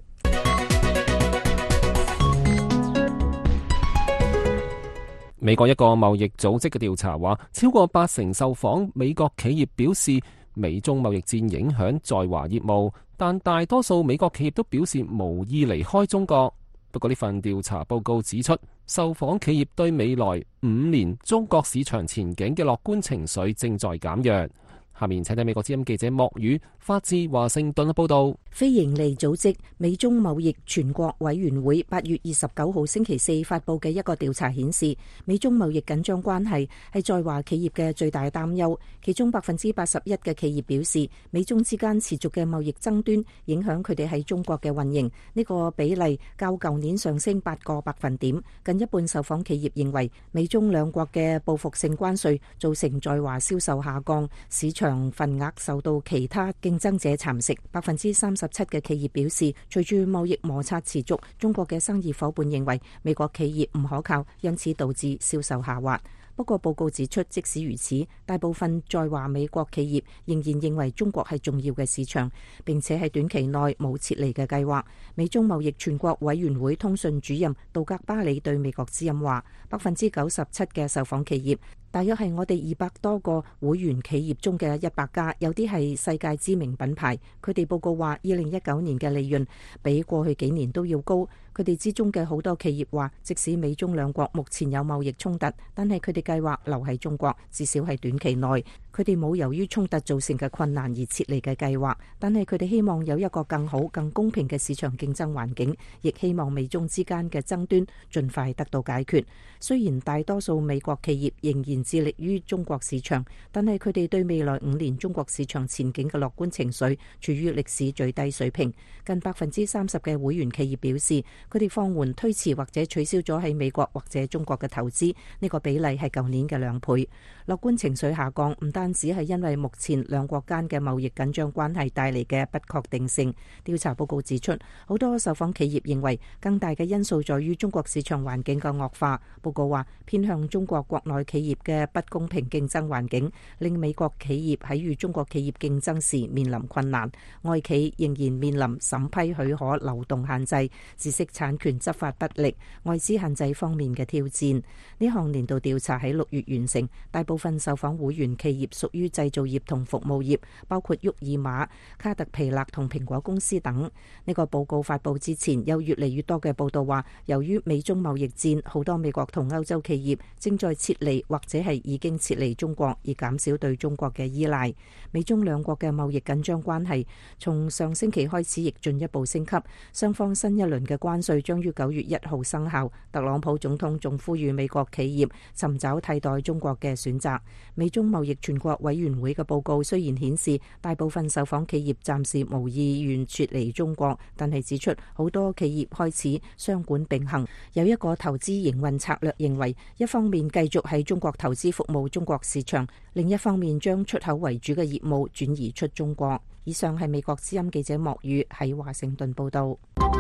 美國一個貿易組織嘅調查話，超過80%受訪美國企業表示美中貿易戰影響在華業務，但大多數美國企業都表示無意離開中國。不過呢份調查報告指出，受訪企業對未來5年中國市場前景嘅樂觀情緒正在減弱。下面請睇美國之音記者莫宇發自華盛頓嘅報道。 非營利組織美中貿易全國委員會8月29號星期四發佈嘅一個調查顯示，美中貿易緊張關係係在華企業嘅最大擔憂。其中81%嘅企業表示，美中之間持續嘅貿易爭端影響佢哋喺中國嘅運營。呢個比例較舊年上升8個百分點。近一半受訪企業認為，美中兩國嘅報復性關稅造成在華銷售下降，市場份額受到其他競爭者蠶食。37%嘅企業表示，隨住貿易摩擦持續，中國嘅生意夥伴認為美國企業唔可靠，因此導致銷售下滑。不過報告指出，即使如此，大部分在華美國企業仍然認為中國係重要嘅市場，並且喺短期內冇撤離嘅計劃。美中貿易全國委員會通訊主任杜格巴里對美國之音話，97%嘅受訪企業，大約係我哋200多個會員企業中嘅100家，有啲係世界知名品牌。佢哋報告話，2019年嘅利潤比過去幾年都要高。佢哋之中嘅好多企業話，即使美中兩國目前有貿易衝突，但係佢哋計劃留喺中國，至少係短期內。佢哋冇由於衝突造成嘅困難而撤離嘅計劃，但係佢哋希望有一個更好、更公平嘅市場競爭環境，亦希望美中之間嘅爭端盡快得到解決。雖然大多數美國企業仍然致力於中國市場，但係佢哋對未來5年中國市場前景嘅樂觀情緒處於歷史最低水平。近30%嘅會員企業表示，佢哋放緩、推遲或者取消咗喺美國或者中國嘅投資，呢個比例係舊年嘅2倍。樂觀情緒下降唔單止係因為目前兩國間嘅貿易緊張關係帶嚟嘅不確定性。調查報告指出，好多受訪企業認為更大嘅因素在於中國市場環境嘅惡化。報告話，偏向中國國內企業嘅不公平競爭環境令美國企業喺與中國企業競爭時面臨困難，外企仍然面臨審批許可流動限制、知識產權執法不力、外資限制方面嘅挑戰。呢項年度調查喺6月完成，大部分受訪會員企業屬於製造業同服務業，包括沃爾瑪、卡特皮勒同蘋果公司等。呢個報告發佈之前，有越嚟越多嘅報道話，由於美中貿易戰，好多美國同歐洲企業正在撤離或者係已經撤離中國，以減少對中國嘅依賴。美中兩國嘅貿易緊張關係從上星期開始亦進一步升級，雙方新一輪嘅關稅將於9月1號生效。特朗普總統仲呼籲美國企業尋找替代中國嘅選擇。美中貿易全國委員會嘅報告雖然顯示大部分受訪企業暫時無意願撤離中國，但係指出好多企業開始雙管並行。有一個投資營運策略認為，一方面繼續喺中國投資服務中國市場，另一方面將出口為主嘅業務轉移出中國。以上係美國之音記者莫宇喺華盛頓報道。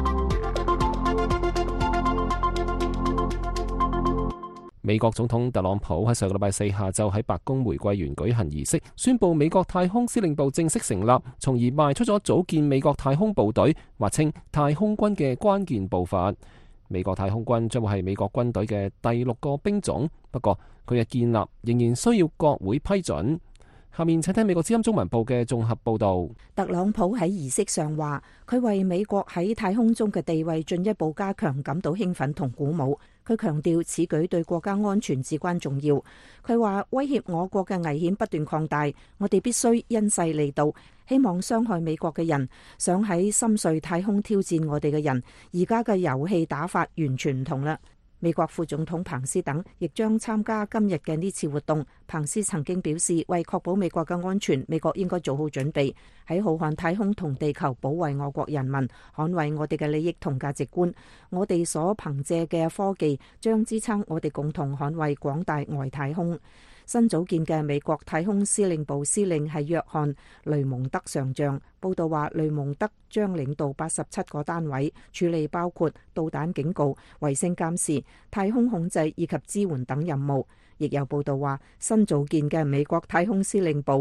美國總統特朗普喺上個禮拜4下晝喺白宮玫瑰園舉行儀式，宣布美國太空司令部正式成立，從而邁出咗組建美國太空部隊，或稱太空軍嘅關鍵步伐。美國太空軍將會係美國軍隊嘅第6個兵種，不過佢嘅建立仍然需要國會批准。下面請聽美國之音中文部嘅綜合報導。 特朗普喺儀式上話，佢為美國喺太空中嘅地位進一步加強感到興奮同鼓舞。佢強調此舉對國家安全至關重要。佢話威脅我國嘅危險不斷擴大，我哋必須因勢利導。希望傷害美國嘅人，想喺深邃太空挑戰我哋嘅人，而家嘅遊戲打法完全唔同啦。美國副總統彭斯等亦將參加今日嘅呢次活動。彭斯曾經表示，為確保美國嘅安全，美國應該做好準備，喺浩瀚太空同地球保衛我國人民，捍衛我哋嘅利益同價值觀。我哋所憑借嘅科技將支撐我哋共同捍衛廣大外太空。新組建嘅美國太空司令部司令係約翰·雷蒙德上將。報道話，雷蒙德將領導87個單位，處理包括導彈警告、衛星監視、太空控制以及支援等任務。亦有報道話，新組建嘅美國太空司令部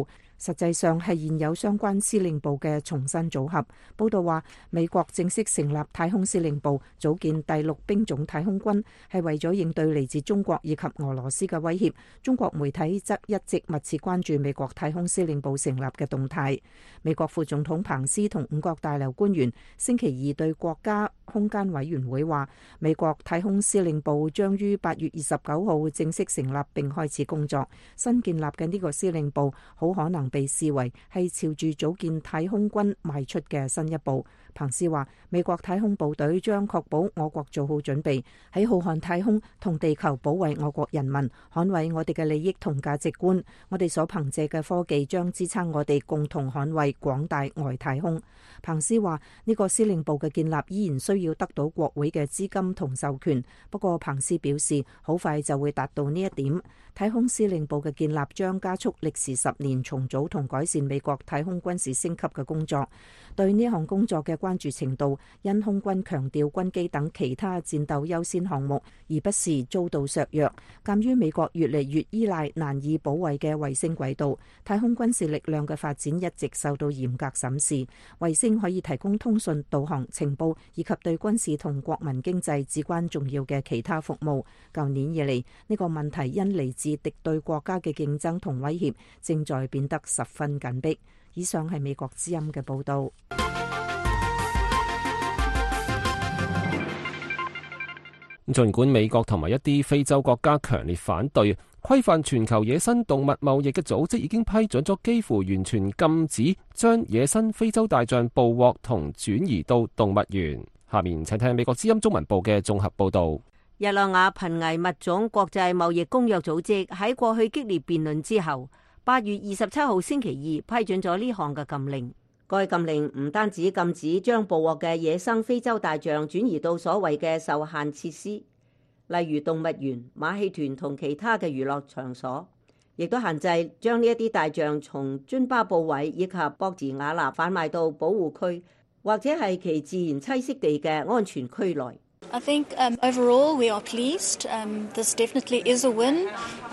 實際上係現有相關司令部嘅重新組合。報道話，美國正式成立太空司令部，組建第6兵種太空軍，係為咗應對嚟自中國以及俄羅斯嘅威脅。中國媒體則一直密切關注美國太空司令部成立嘅動態。美國副總統彭斯同5角大樓官員星期2對國家空間委員會話，美國太空司令部將於8月29號正式成立並開始工作。新建立嘅呢個司令部好可能被視為係朝住組建太空軍邁出嘅新一步。彭斯話，美國太空部隊將確保我國做好準備，喺浩瀚太空同地球保衛我國人民，捍衛我哋嘅利益同價值觀。我哋所憑借嘅科技將支撐我哋共同捍衛廣大外太空。彭斯話，呢個司令部嘅建立依然需要得到國會嘅資金同授權，不過彭斯表示好快就會達到呢一點。太空司令部嘅建立將加速歷時10年重組同改善美國太空軍事升級嘅工作。對呢項工作嘅關注程度，因空軍強調軍機等其他戰鬥優先項目，而不是遭到削弱。鑑於美國越嚟越依賴難以保衛嘅衛星軌道，太空軍事力量嘅發展一直受到嚴格審視。衛星可以提供通訊、導航、情報以及對軍事同國民經濟至關重要嘅其他服務。舊年以嚟，呢個問題因嚟自敵對國家嘅競爭同威脅，正在變得十分緊迫。以上係美國之音嘅報導。 儘管美國同埋一啲非洲國家強烈反對，規範全球野生動物貿易嘅組織已經批准咗幾乎完全禁止將野生非洲大象捕獲同轉移到動物園。下面請聽美國之音中文部嘅綜合報導。 日內瓦瀕危物種國際貿易公約組織喺過去激烈辯論之後，8月27號星期二批准咗呢項嘅禁令。該禁令唔單止禁止將捕獲嘅野生非洲大象轉移到所謂嘅受限設施，例如動物園、馬戲團同其他嘅娛樂場所，亦都限制將呢一啲大象從津巴布韋以及博茨瓦納販賣到保護區或者係其自然棲息地嘅安全區內。 I think overall we are pleased. This definitely is a win.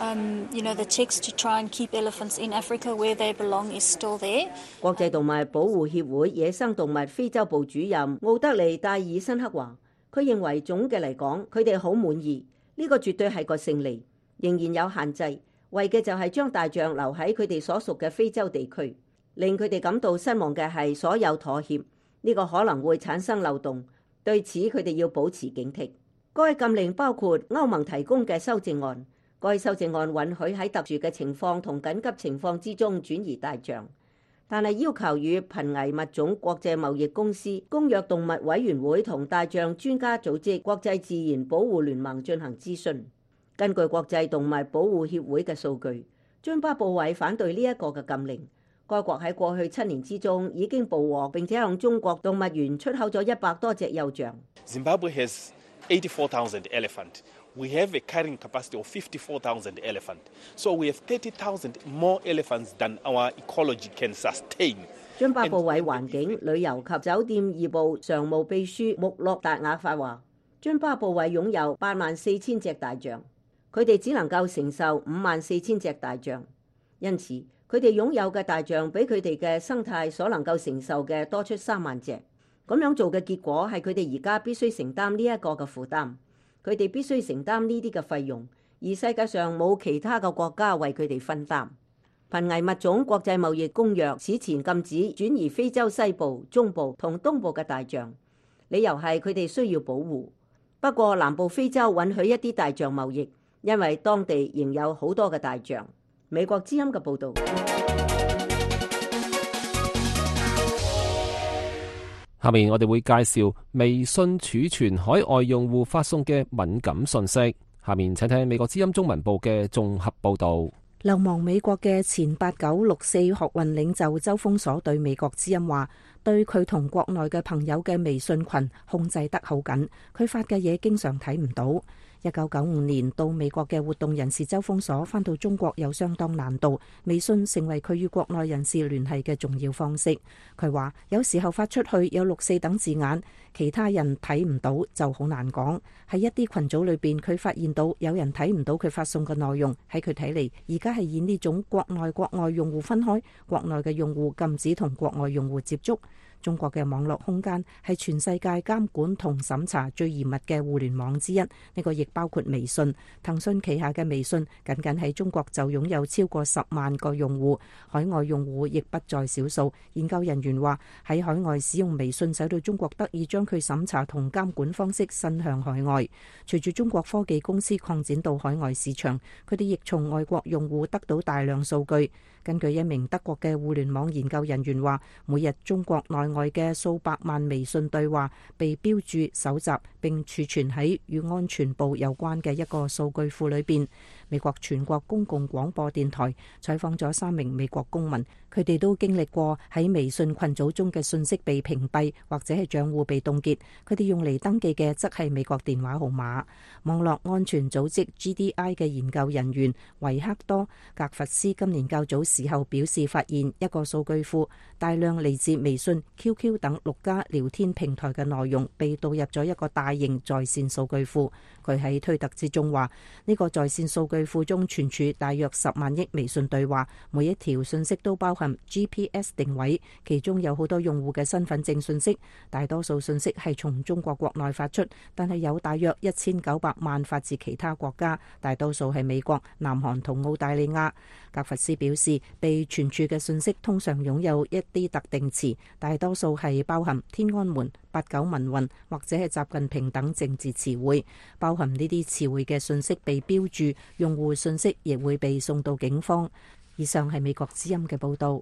The checks to try and keep elephants in Africa where they belong is still there. 國際動物保護協會野生動物非洲部主任奧德利戴爾辛克話，佢認為總嘅嚟講，佢哋好滿意，呢個絕對係個勝利。仍然有限制，為嘅就係將大象留喺佢哋所屬嘅非洲地區。令佢哋感到失望嘅係所有妥協，呢個可能會產生漏洞。對此，佢哋要保持警惕。該禁令包括歐盟提供嘅修正案，該修正案允許喺特殊嘅情況同緊急情況之中轉移大象，但係要求與瀕危物種國際貿易公司、公約動物委員會同大象專家組織國際自然保護聯盟進行諮詢。根據國際動物保護協會嘅數據，津巴布韋反對呢一個嘅禁令。該國喺過去7年之中已經捕獲並且向中國動物園出口咗100多隻幼象。 Zimbabwe has 84,000 elephant. We have a carrying capacity of 54,000 elephant. So we have 30,000 more elephants than our ecology can sustain. 津巴布韋環境、旅遊及酒店二部常務秘書穆洛達亞法話，津巴布韋擁有84,000隻大象，佢哋只能夠承受54,000隻大象，因此佢哋擁有嘅大象比佢哋嘅生態所能夠承受嘅多出3萬隻。咁樣做嘅結果係佢哋而家必須承擔呢一個嘅負擔，佢哋必須承擔呢啲嘅費用，而世界上冇其他嘅國家為佢哋分擔。瀕危物種國際貿易公約此前禁止轉移非洲西部、中部同東部嘅大象，理由係佢哋需要保護。不過南部非洲允許一啲大象貿易，因為當地仍有好多嘅大象。美國之音嘅報導。 下面我哋會介紹微信儲存海外用戶發送嘅敏感信息。下面請聽美國之音中文部嘅綜合報導。 流亡美國嘅前8964學運領袖周鋒鎖對美國之音話，對佢同國內嘅朋友嘅微信群控制得好緊，佢發嘅嘢經常睇唔到。 1995年到美國嘅活動人士周封鎖，返到中國有相當難度。微信成為佢與國內人士聯繫嘅重要方式。佢話有時候發出去有6、4等字眼，其他人睇唔到就好難講。喺一啲群組裏邊，佢發現到有人睇唔到佢發送嘅內容。喺佢睇嚟，而家係以呢種國內國外用戶分開，國內嘅用戶禁止同國外用戶接觸。中國嘅網絡空間係全世界監管同審查最嚴密嘅互聯網之一，呢個亦包括微信。騰訊旗下嘅微信僅僅喺中國就擁有超過10萬個用戶，海外用戶亦不在少數。研究人員話，喺海外使用微信使到中國得以將佢審查同監管方式伸向海外。隨住中國科技公司擴展到海外市場，佢哋亦從外國用戶得到大量數據。根據一名德國嘅互聯網研究人員話，每日中國內外嘅數百萬微信對話被標注、搜集並儲存喺與安全部有關嘅一個數據庫裏邊。美國全國公共廣播電台採訪咗3名美國公民，佢哋都經歷過喺微信群組中嘅信息被屏蔽或者係賬戶被凍結，佢哋用嚟登記嘅則係美國電話號碼。網絡安全組織 GDI 嘅研究人員維克多·格弗斯今年較早時候表示，發現一個數據庫大量嚟自微信、QQ 等6家聊天平台嘅內容被導入咗一個大型在線數據庫。佢喺推特之中話，呢個在線數據庫中存儲大約10萬億微信對話，每一條信息都包含 GPS 定位，其中有好多用戶嘅身份證信息。大多數信息係從中國國內發出，但係有大約1900萬發自其他國家，大多數係美國、南韓同澳大利亞。格弗斯表示，被存儲嘅信息通常擁有一啲特定詞，大多數係包含天安門、89民運或者係習近平等政治詞彙。包含呢啲詞彙嘅信息被標注，用戶信息亦會被送到警方。以上係美國之音嘅報導。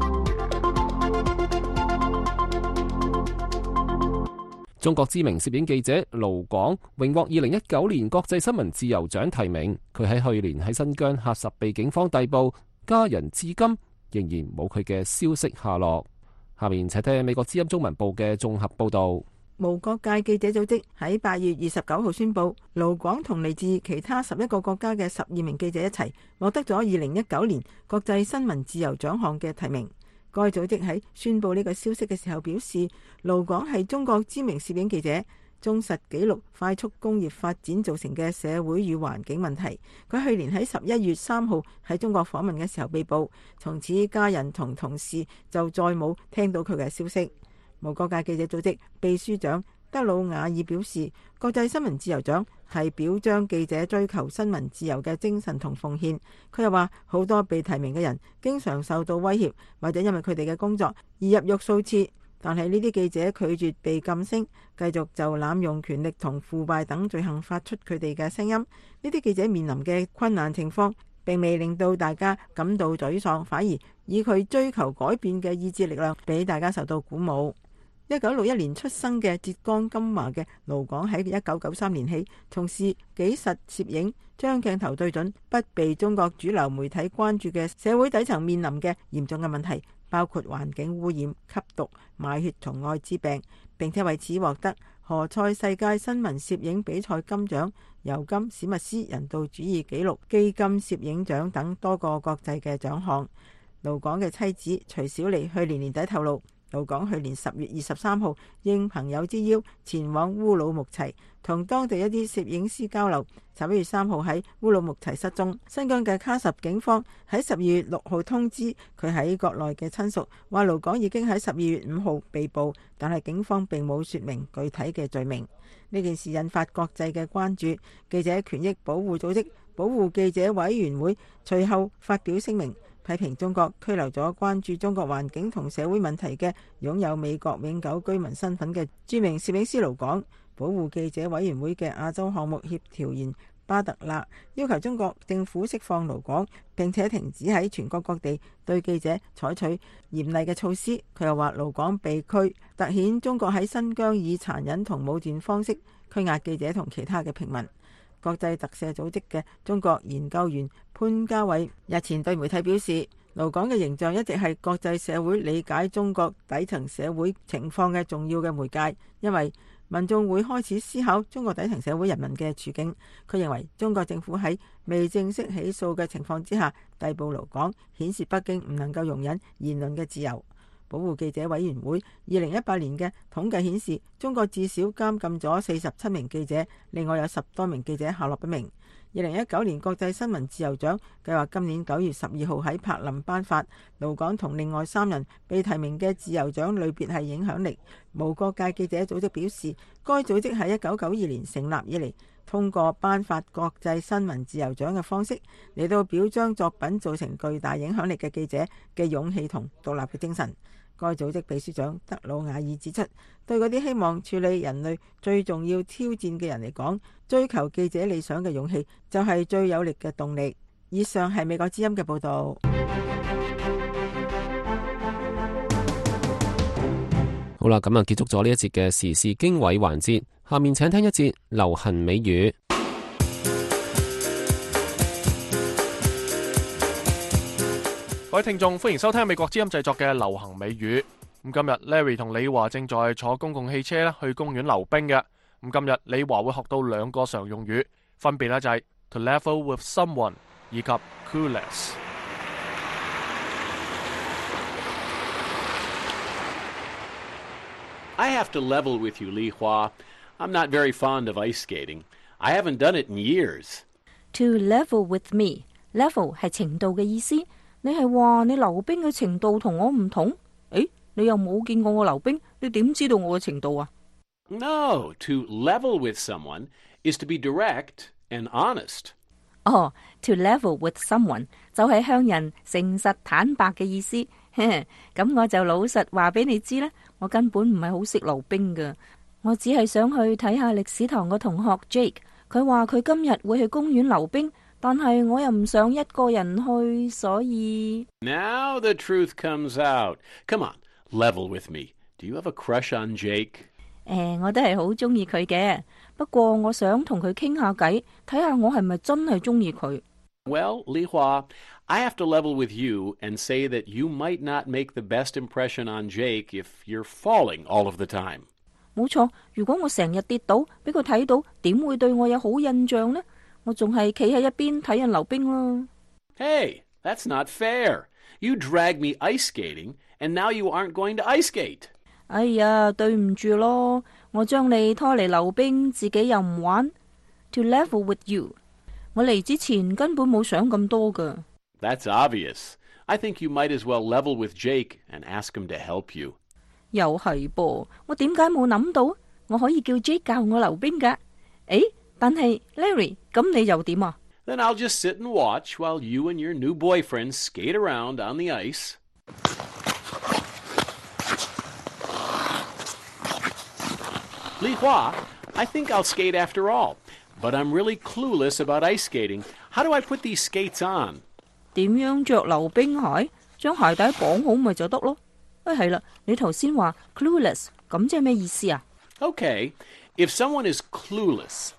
中國知名攝影記者盧廣榮獲2019年國際新聞自由獎提名。佢喺去年喺新疆喀什被警方逮捕，家人至今仍然冇佢嘅消息下落。下面請聽美國之音中文部嘅綜合報導。 無國界記者組織喺8月29號宣布，盧廣同嚟自其他11個國家嘅12名記者一齊獲得咗2019年國際新聞自由獎項嘅提名。該組織喺宣布呢個消息嘅時候表示，盧廣係中國知名攝影記者，忠實記錄快速工業發展造成嘅社會與環境問題。佢去年喺11月3號喺中國訪問嘅時候被捕，從此家人同同事就再冇聽到佢嘅消息。無國界記者組織秘書長德魯瓦爾表示，國際新聞自由獎係表彰記者追求新聞自由嘅精神同奉獻。佢又話，好多被提名嘅人經常受到威脅，或者因為佢哋嘅工作而入獄數次，但係呢啲記者拒絕被噤聲，繼續就濫用權力同腐敗等罪行發出佢哋嘅聲音。呢啲記者面臨嘅困難情況並未令到大家感到沮喪，反而以佢追求改變嘅意志力量俾大家受到鼓舞。1961年出生嘅浙江金華嘅盧廣喺1993年起從事紀實攝影，將鏡頭對準不被中國主流媒體關注嘅社會底層面臨嘅嚴重嘅問題，包括環境污染、吸毒、賣血同愛滋病，並且為此獲得何塞世界新聞攝影比賽金獎、尤金史密斯人道主義紀錄基金攝影獎等多個國際嘅獎項。盧廣嘅妻子徐小莉去年年底透露，盧廣去年10月23號應朋友之邀前往烏魯木齊，同當地一啲攝影師交流。11月3號喺烏魯木齊失蹤。新疆嘅喀什警方喺12月6號通知佢喺國內嘅親屬，話盧廣已經喺12月5號被捕，但係警方並冇說明具體嘅罪名。呢件事引發國際嘅關注。記者權益保護組織保護記者委員會隨後發表聲明，批評中國拘留咗關注中國環境同社會問題嘅擁有美國永久居民身份嘅著名攝影師盧廣。保護記者委員會嘅亞洲項目協調員巴特勒要求中國政府釋放盧廣，並且停止喺全國各地對記者採取嚴厲嘅措施。佢又話盧廣被拘，凸顯中國喺新疆以殘忍同武斷方式拘押記者同其他嘅平民。國際特赦組織嘅中國研究員潘家偉日前對媒體表示，盧廣嘅形象一直係國際社會理解中國底層社會情況嘅重要嘅媒介，因為民眾會開始思考中國底層社會人民嘅處境。佢認為中國政府喺未正式起訴嘅情況之下逮捕盧港，顯示北京唔能夠容忍言論嘅自由。保護記者委員會2018年嘅統計顯示，中國至少監禁咗47名記者，另外有10多名記者下落不明。2019年國際新聞自由獎計劃今年9月12號喺柏林頒發，盧港同另外3人被提名嘅自由獎類別係影響力。無國界記者組織表示，該組織喺1992年成立以嚟，通過頒發國際新聞自由獎嘅方式嚟到表彰作品造成巨大影響力嘅記者嘅勇氣同獨立嘅精神。該組織秘書長德魯瓦爾指出，對嗰啲希望處理人類最重要挑戰嘅人嚟講，追求記者理想嘅勇氣就係最有力嘅動力。以上係美國之音嘅報導。 好啦，咁啊結束咗呢一節嘅時事經緯環節，下面請聽一節流行美語。 各位聽眾，歡迎收聽美國之音製作嘅流行美語。咁今日 Larry 同李華正在坐公共汽車去公園溜冰嘅。咁今日李華會學到2個常用語，分別就係 to level with someone 以及 clueless。 I have to level with you, Li Hua. I'm not very fond of ice skating. I haven't done it in years. To level with me. Level 係程度嘅意思。你係話你溜冰嘅程度同我唔同？誒，你又冇見過我溜冰，你點知道我嘅程度啊？ No, to level with someone is to be direct and honest. 哦， to level with someone 就係向人誠實坦白嘅意思。咁我就老實話俾你知啦，我根本唔係好識溜冰㗎，我只係想去睇下歷史堂嘅同學 Jake， 佢話佢今日會去公園溜冰。但係我又唔想一個人去，所以 Now the truth comes out. Come on, level with me. Do you have a crush on Jake? 我都係好中意佢嘅，不過我想同佢傾下偈，睇下我係咪真係中意佢。 Well, Li Hua, I have to level with you and say that you might not make the best impression on Jake if you're falling all of the time. 冇錯，如果我成日跌倒，俾佢睇到，點會對我有好印象呢？我仲係企喺一邊睇人溜冰啦。 Hey, that's not fair. You dragged me ice skating, and now you aren't going to ice skate. 哎呀，對唔住咯，我將你拖嚟溜冰，自己又唔玩。To level with you， 我嚟之前根本冇想咁多㗎。 That's obvious. I think you might as well level with Jake and ask him to help you. 又係噃，我點解冇諗到？我可以叫 Jake 教我溜冰㗎。誒，但係 Larry， 咁你又點啊？ Then I'll just sit and watch while you and your new boyfriend skate around on the ice. Li Hua, I think I'll skate after all, but I'm really clueless about ice skating. How do I put these skates on? 點樣着溜冰鞋？將鞋帶綁好咪就得咯。係啦，你頭先話 clueless， 咁即係咩意思啊？ Okay, if someone is clueless,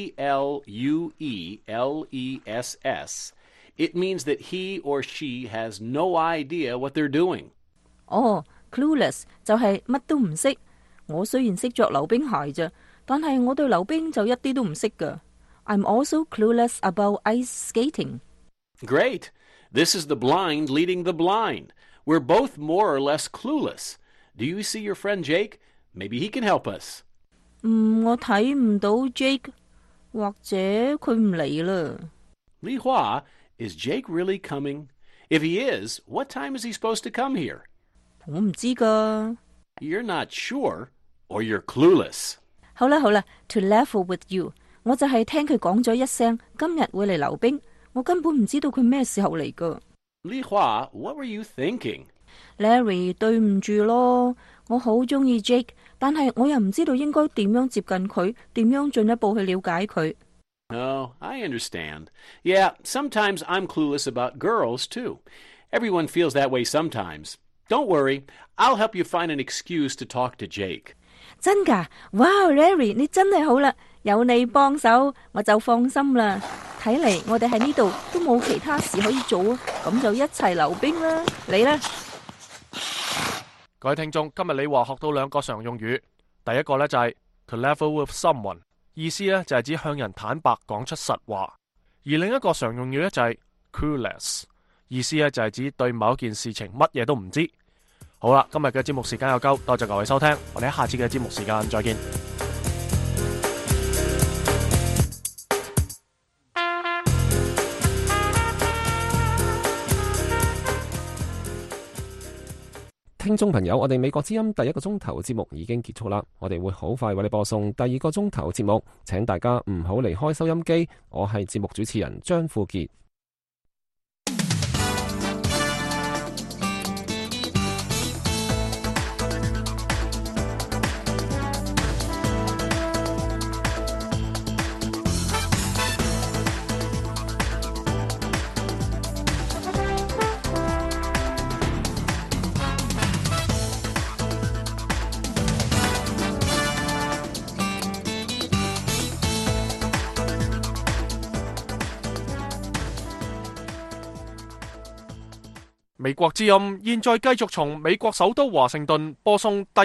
C-L-U-E-L-E-S-S, it means that he or she has no idea what they're doing. 哦 clueless 就係乜都唔識。我雖然識着溜冰鞋啫，但係我對溜冰就一啲都唔識㗎。I'm also clueless about ice skating. Great. This is the blind leading the blind. We're both more or less clueless. Do you see your friend Jake? Maybe he can help us. 我睇唔到 Jake， 或者佢唔嚟啦。 Li Hua, is Jake really coming? If he is, what time is he supposed to come here? 我唔知㗎。 You're not sure, or you're clueless. 好啦， to level with you， 我就係聽佢講咗一聲，今日會嚟溜冰，我根本唔知道佢咩時候嚟㗎。 Li Hua, what were you thinking? Larry， 對唔住咯，我好中意 Jake， 但係我又唔知道應該點樣接近佢，點樣進一步去了解佢。 Oh, I understand. Yeah, sometimes I'm clueless about girls, too. Everyone feels that way sometimes. Don't worry, I'll help you find an excuse to talk to Jake. 真㗎？哇 Larry， 你真係好啦，有你幫手，我就放心啦。睇嚟我哋喺呢度都冇其他事可以做啊，咁就一齊溜冰啦，嚟啦！ 各位聽眾，今日李華學到2個常用語，第一個呢就係 to level with someone， 意思呢就係指向人坦白講出實話。而另一個常用語呢就係 clueless， 意思呢就係指對某一件事情乜嘢都唔知。好啦，今日嘅節目時間又夠，多謝各位收聽，我哋喺下次嘅節目時間再見。 聽眾朋友，我哋美國之音第一個鐘頭節目已經結束啦，我哋會好快為你播送第二個鐘頭節目，請大家唔好離開收音機。我係節目主持人張富傑。 美國之音現在繼續從美國首都華盛頓播送第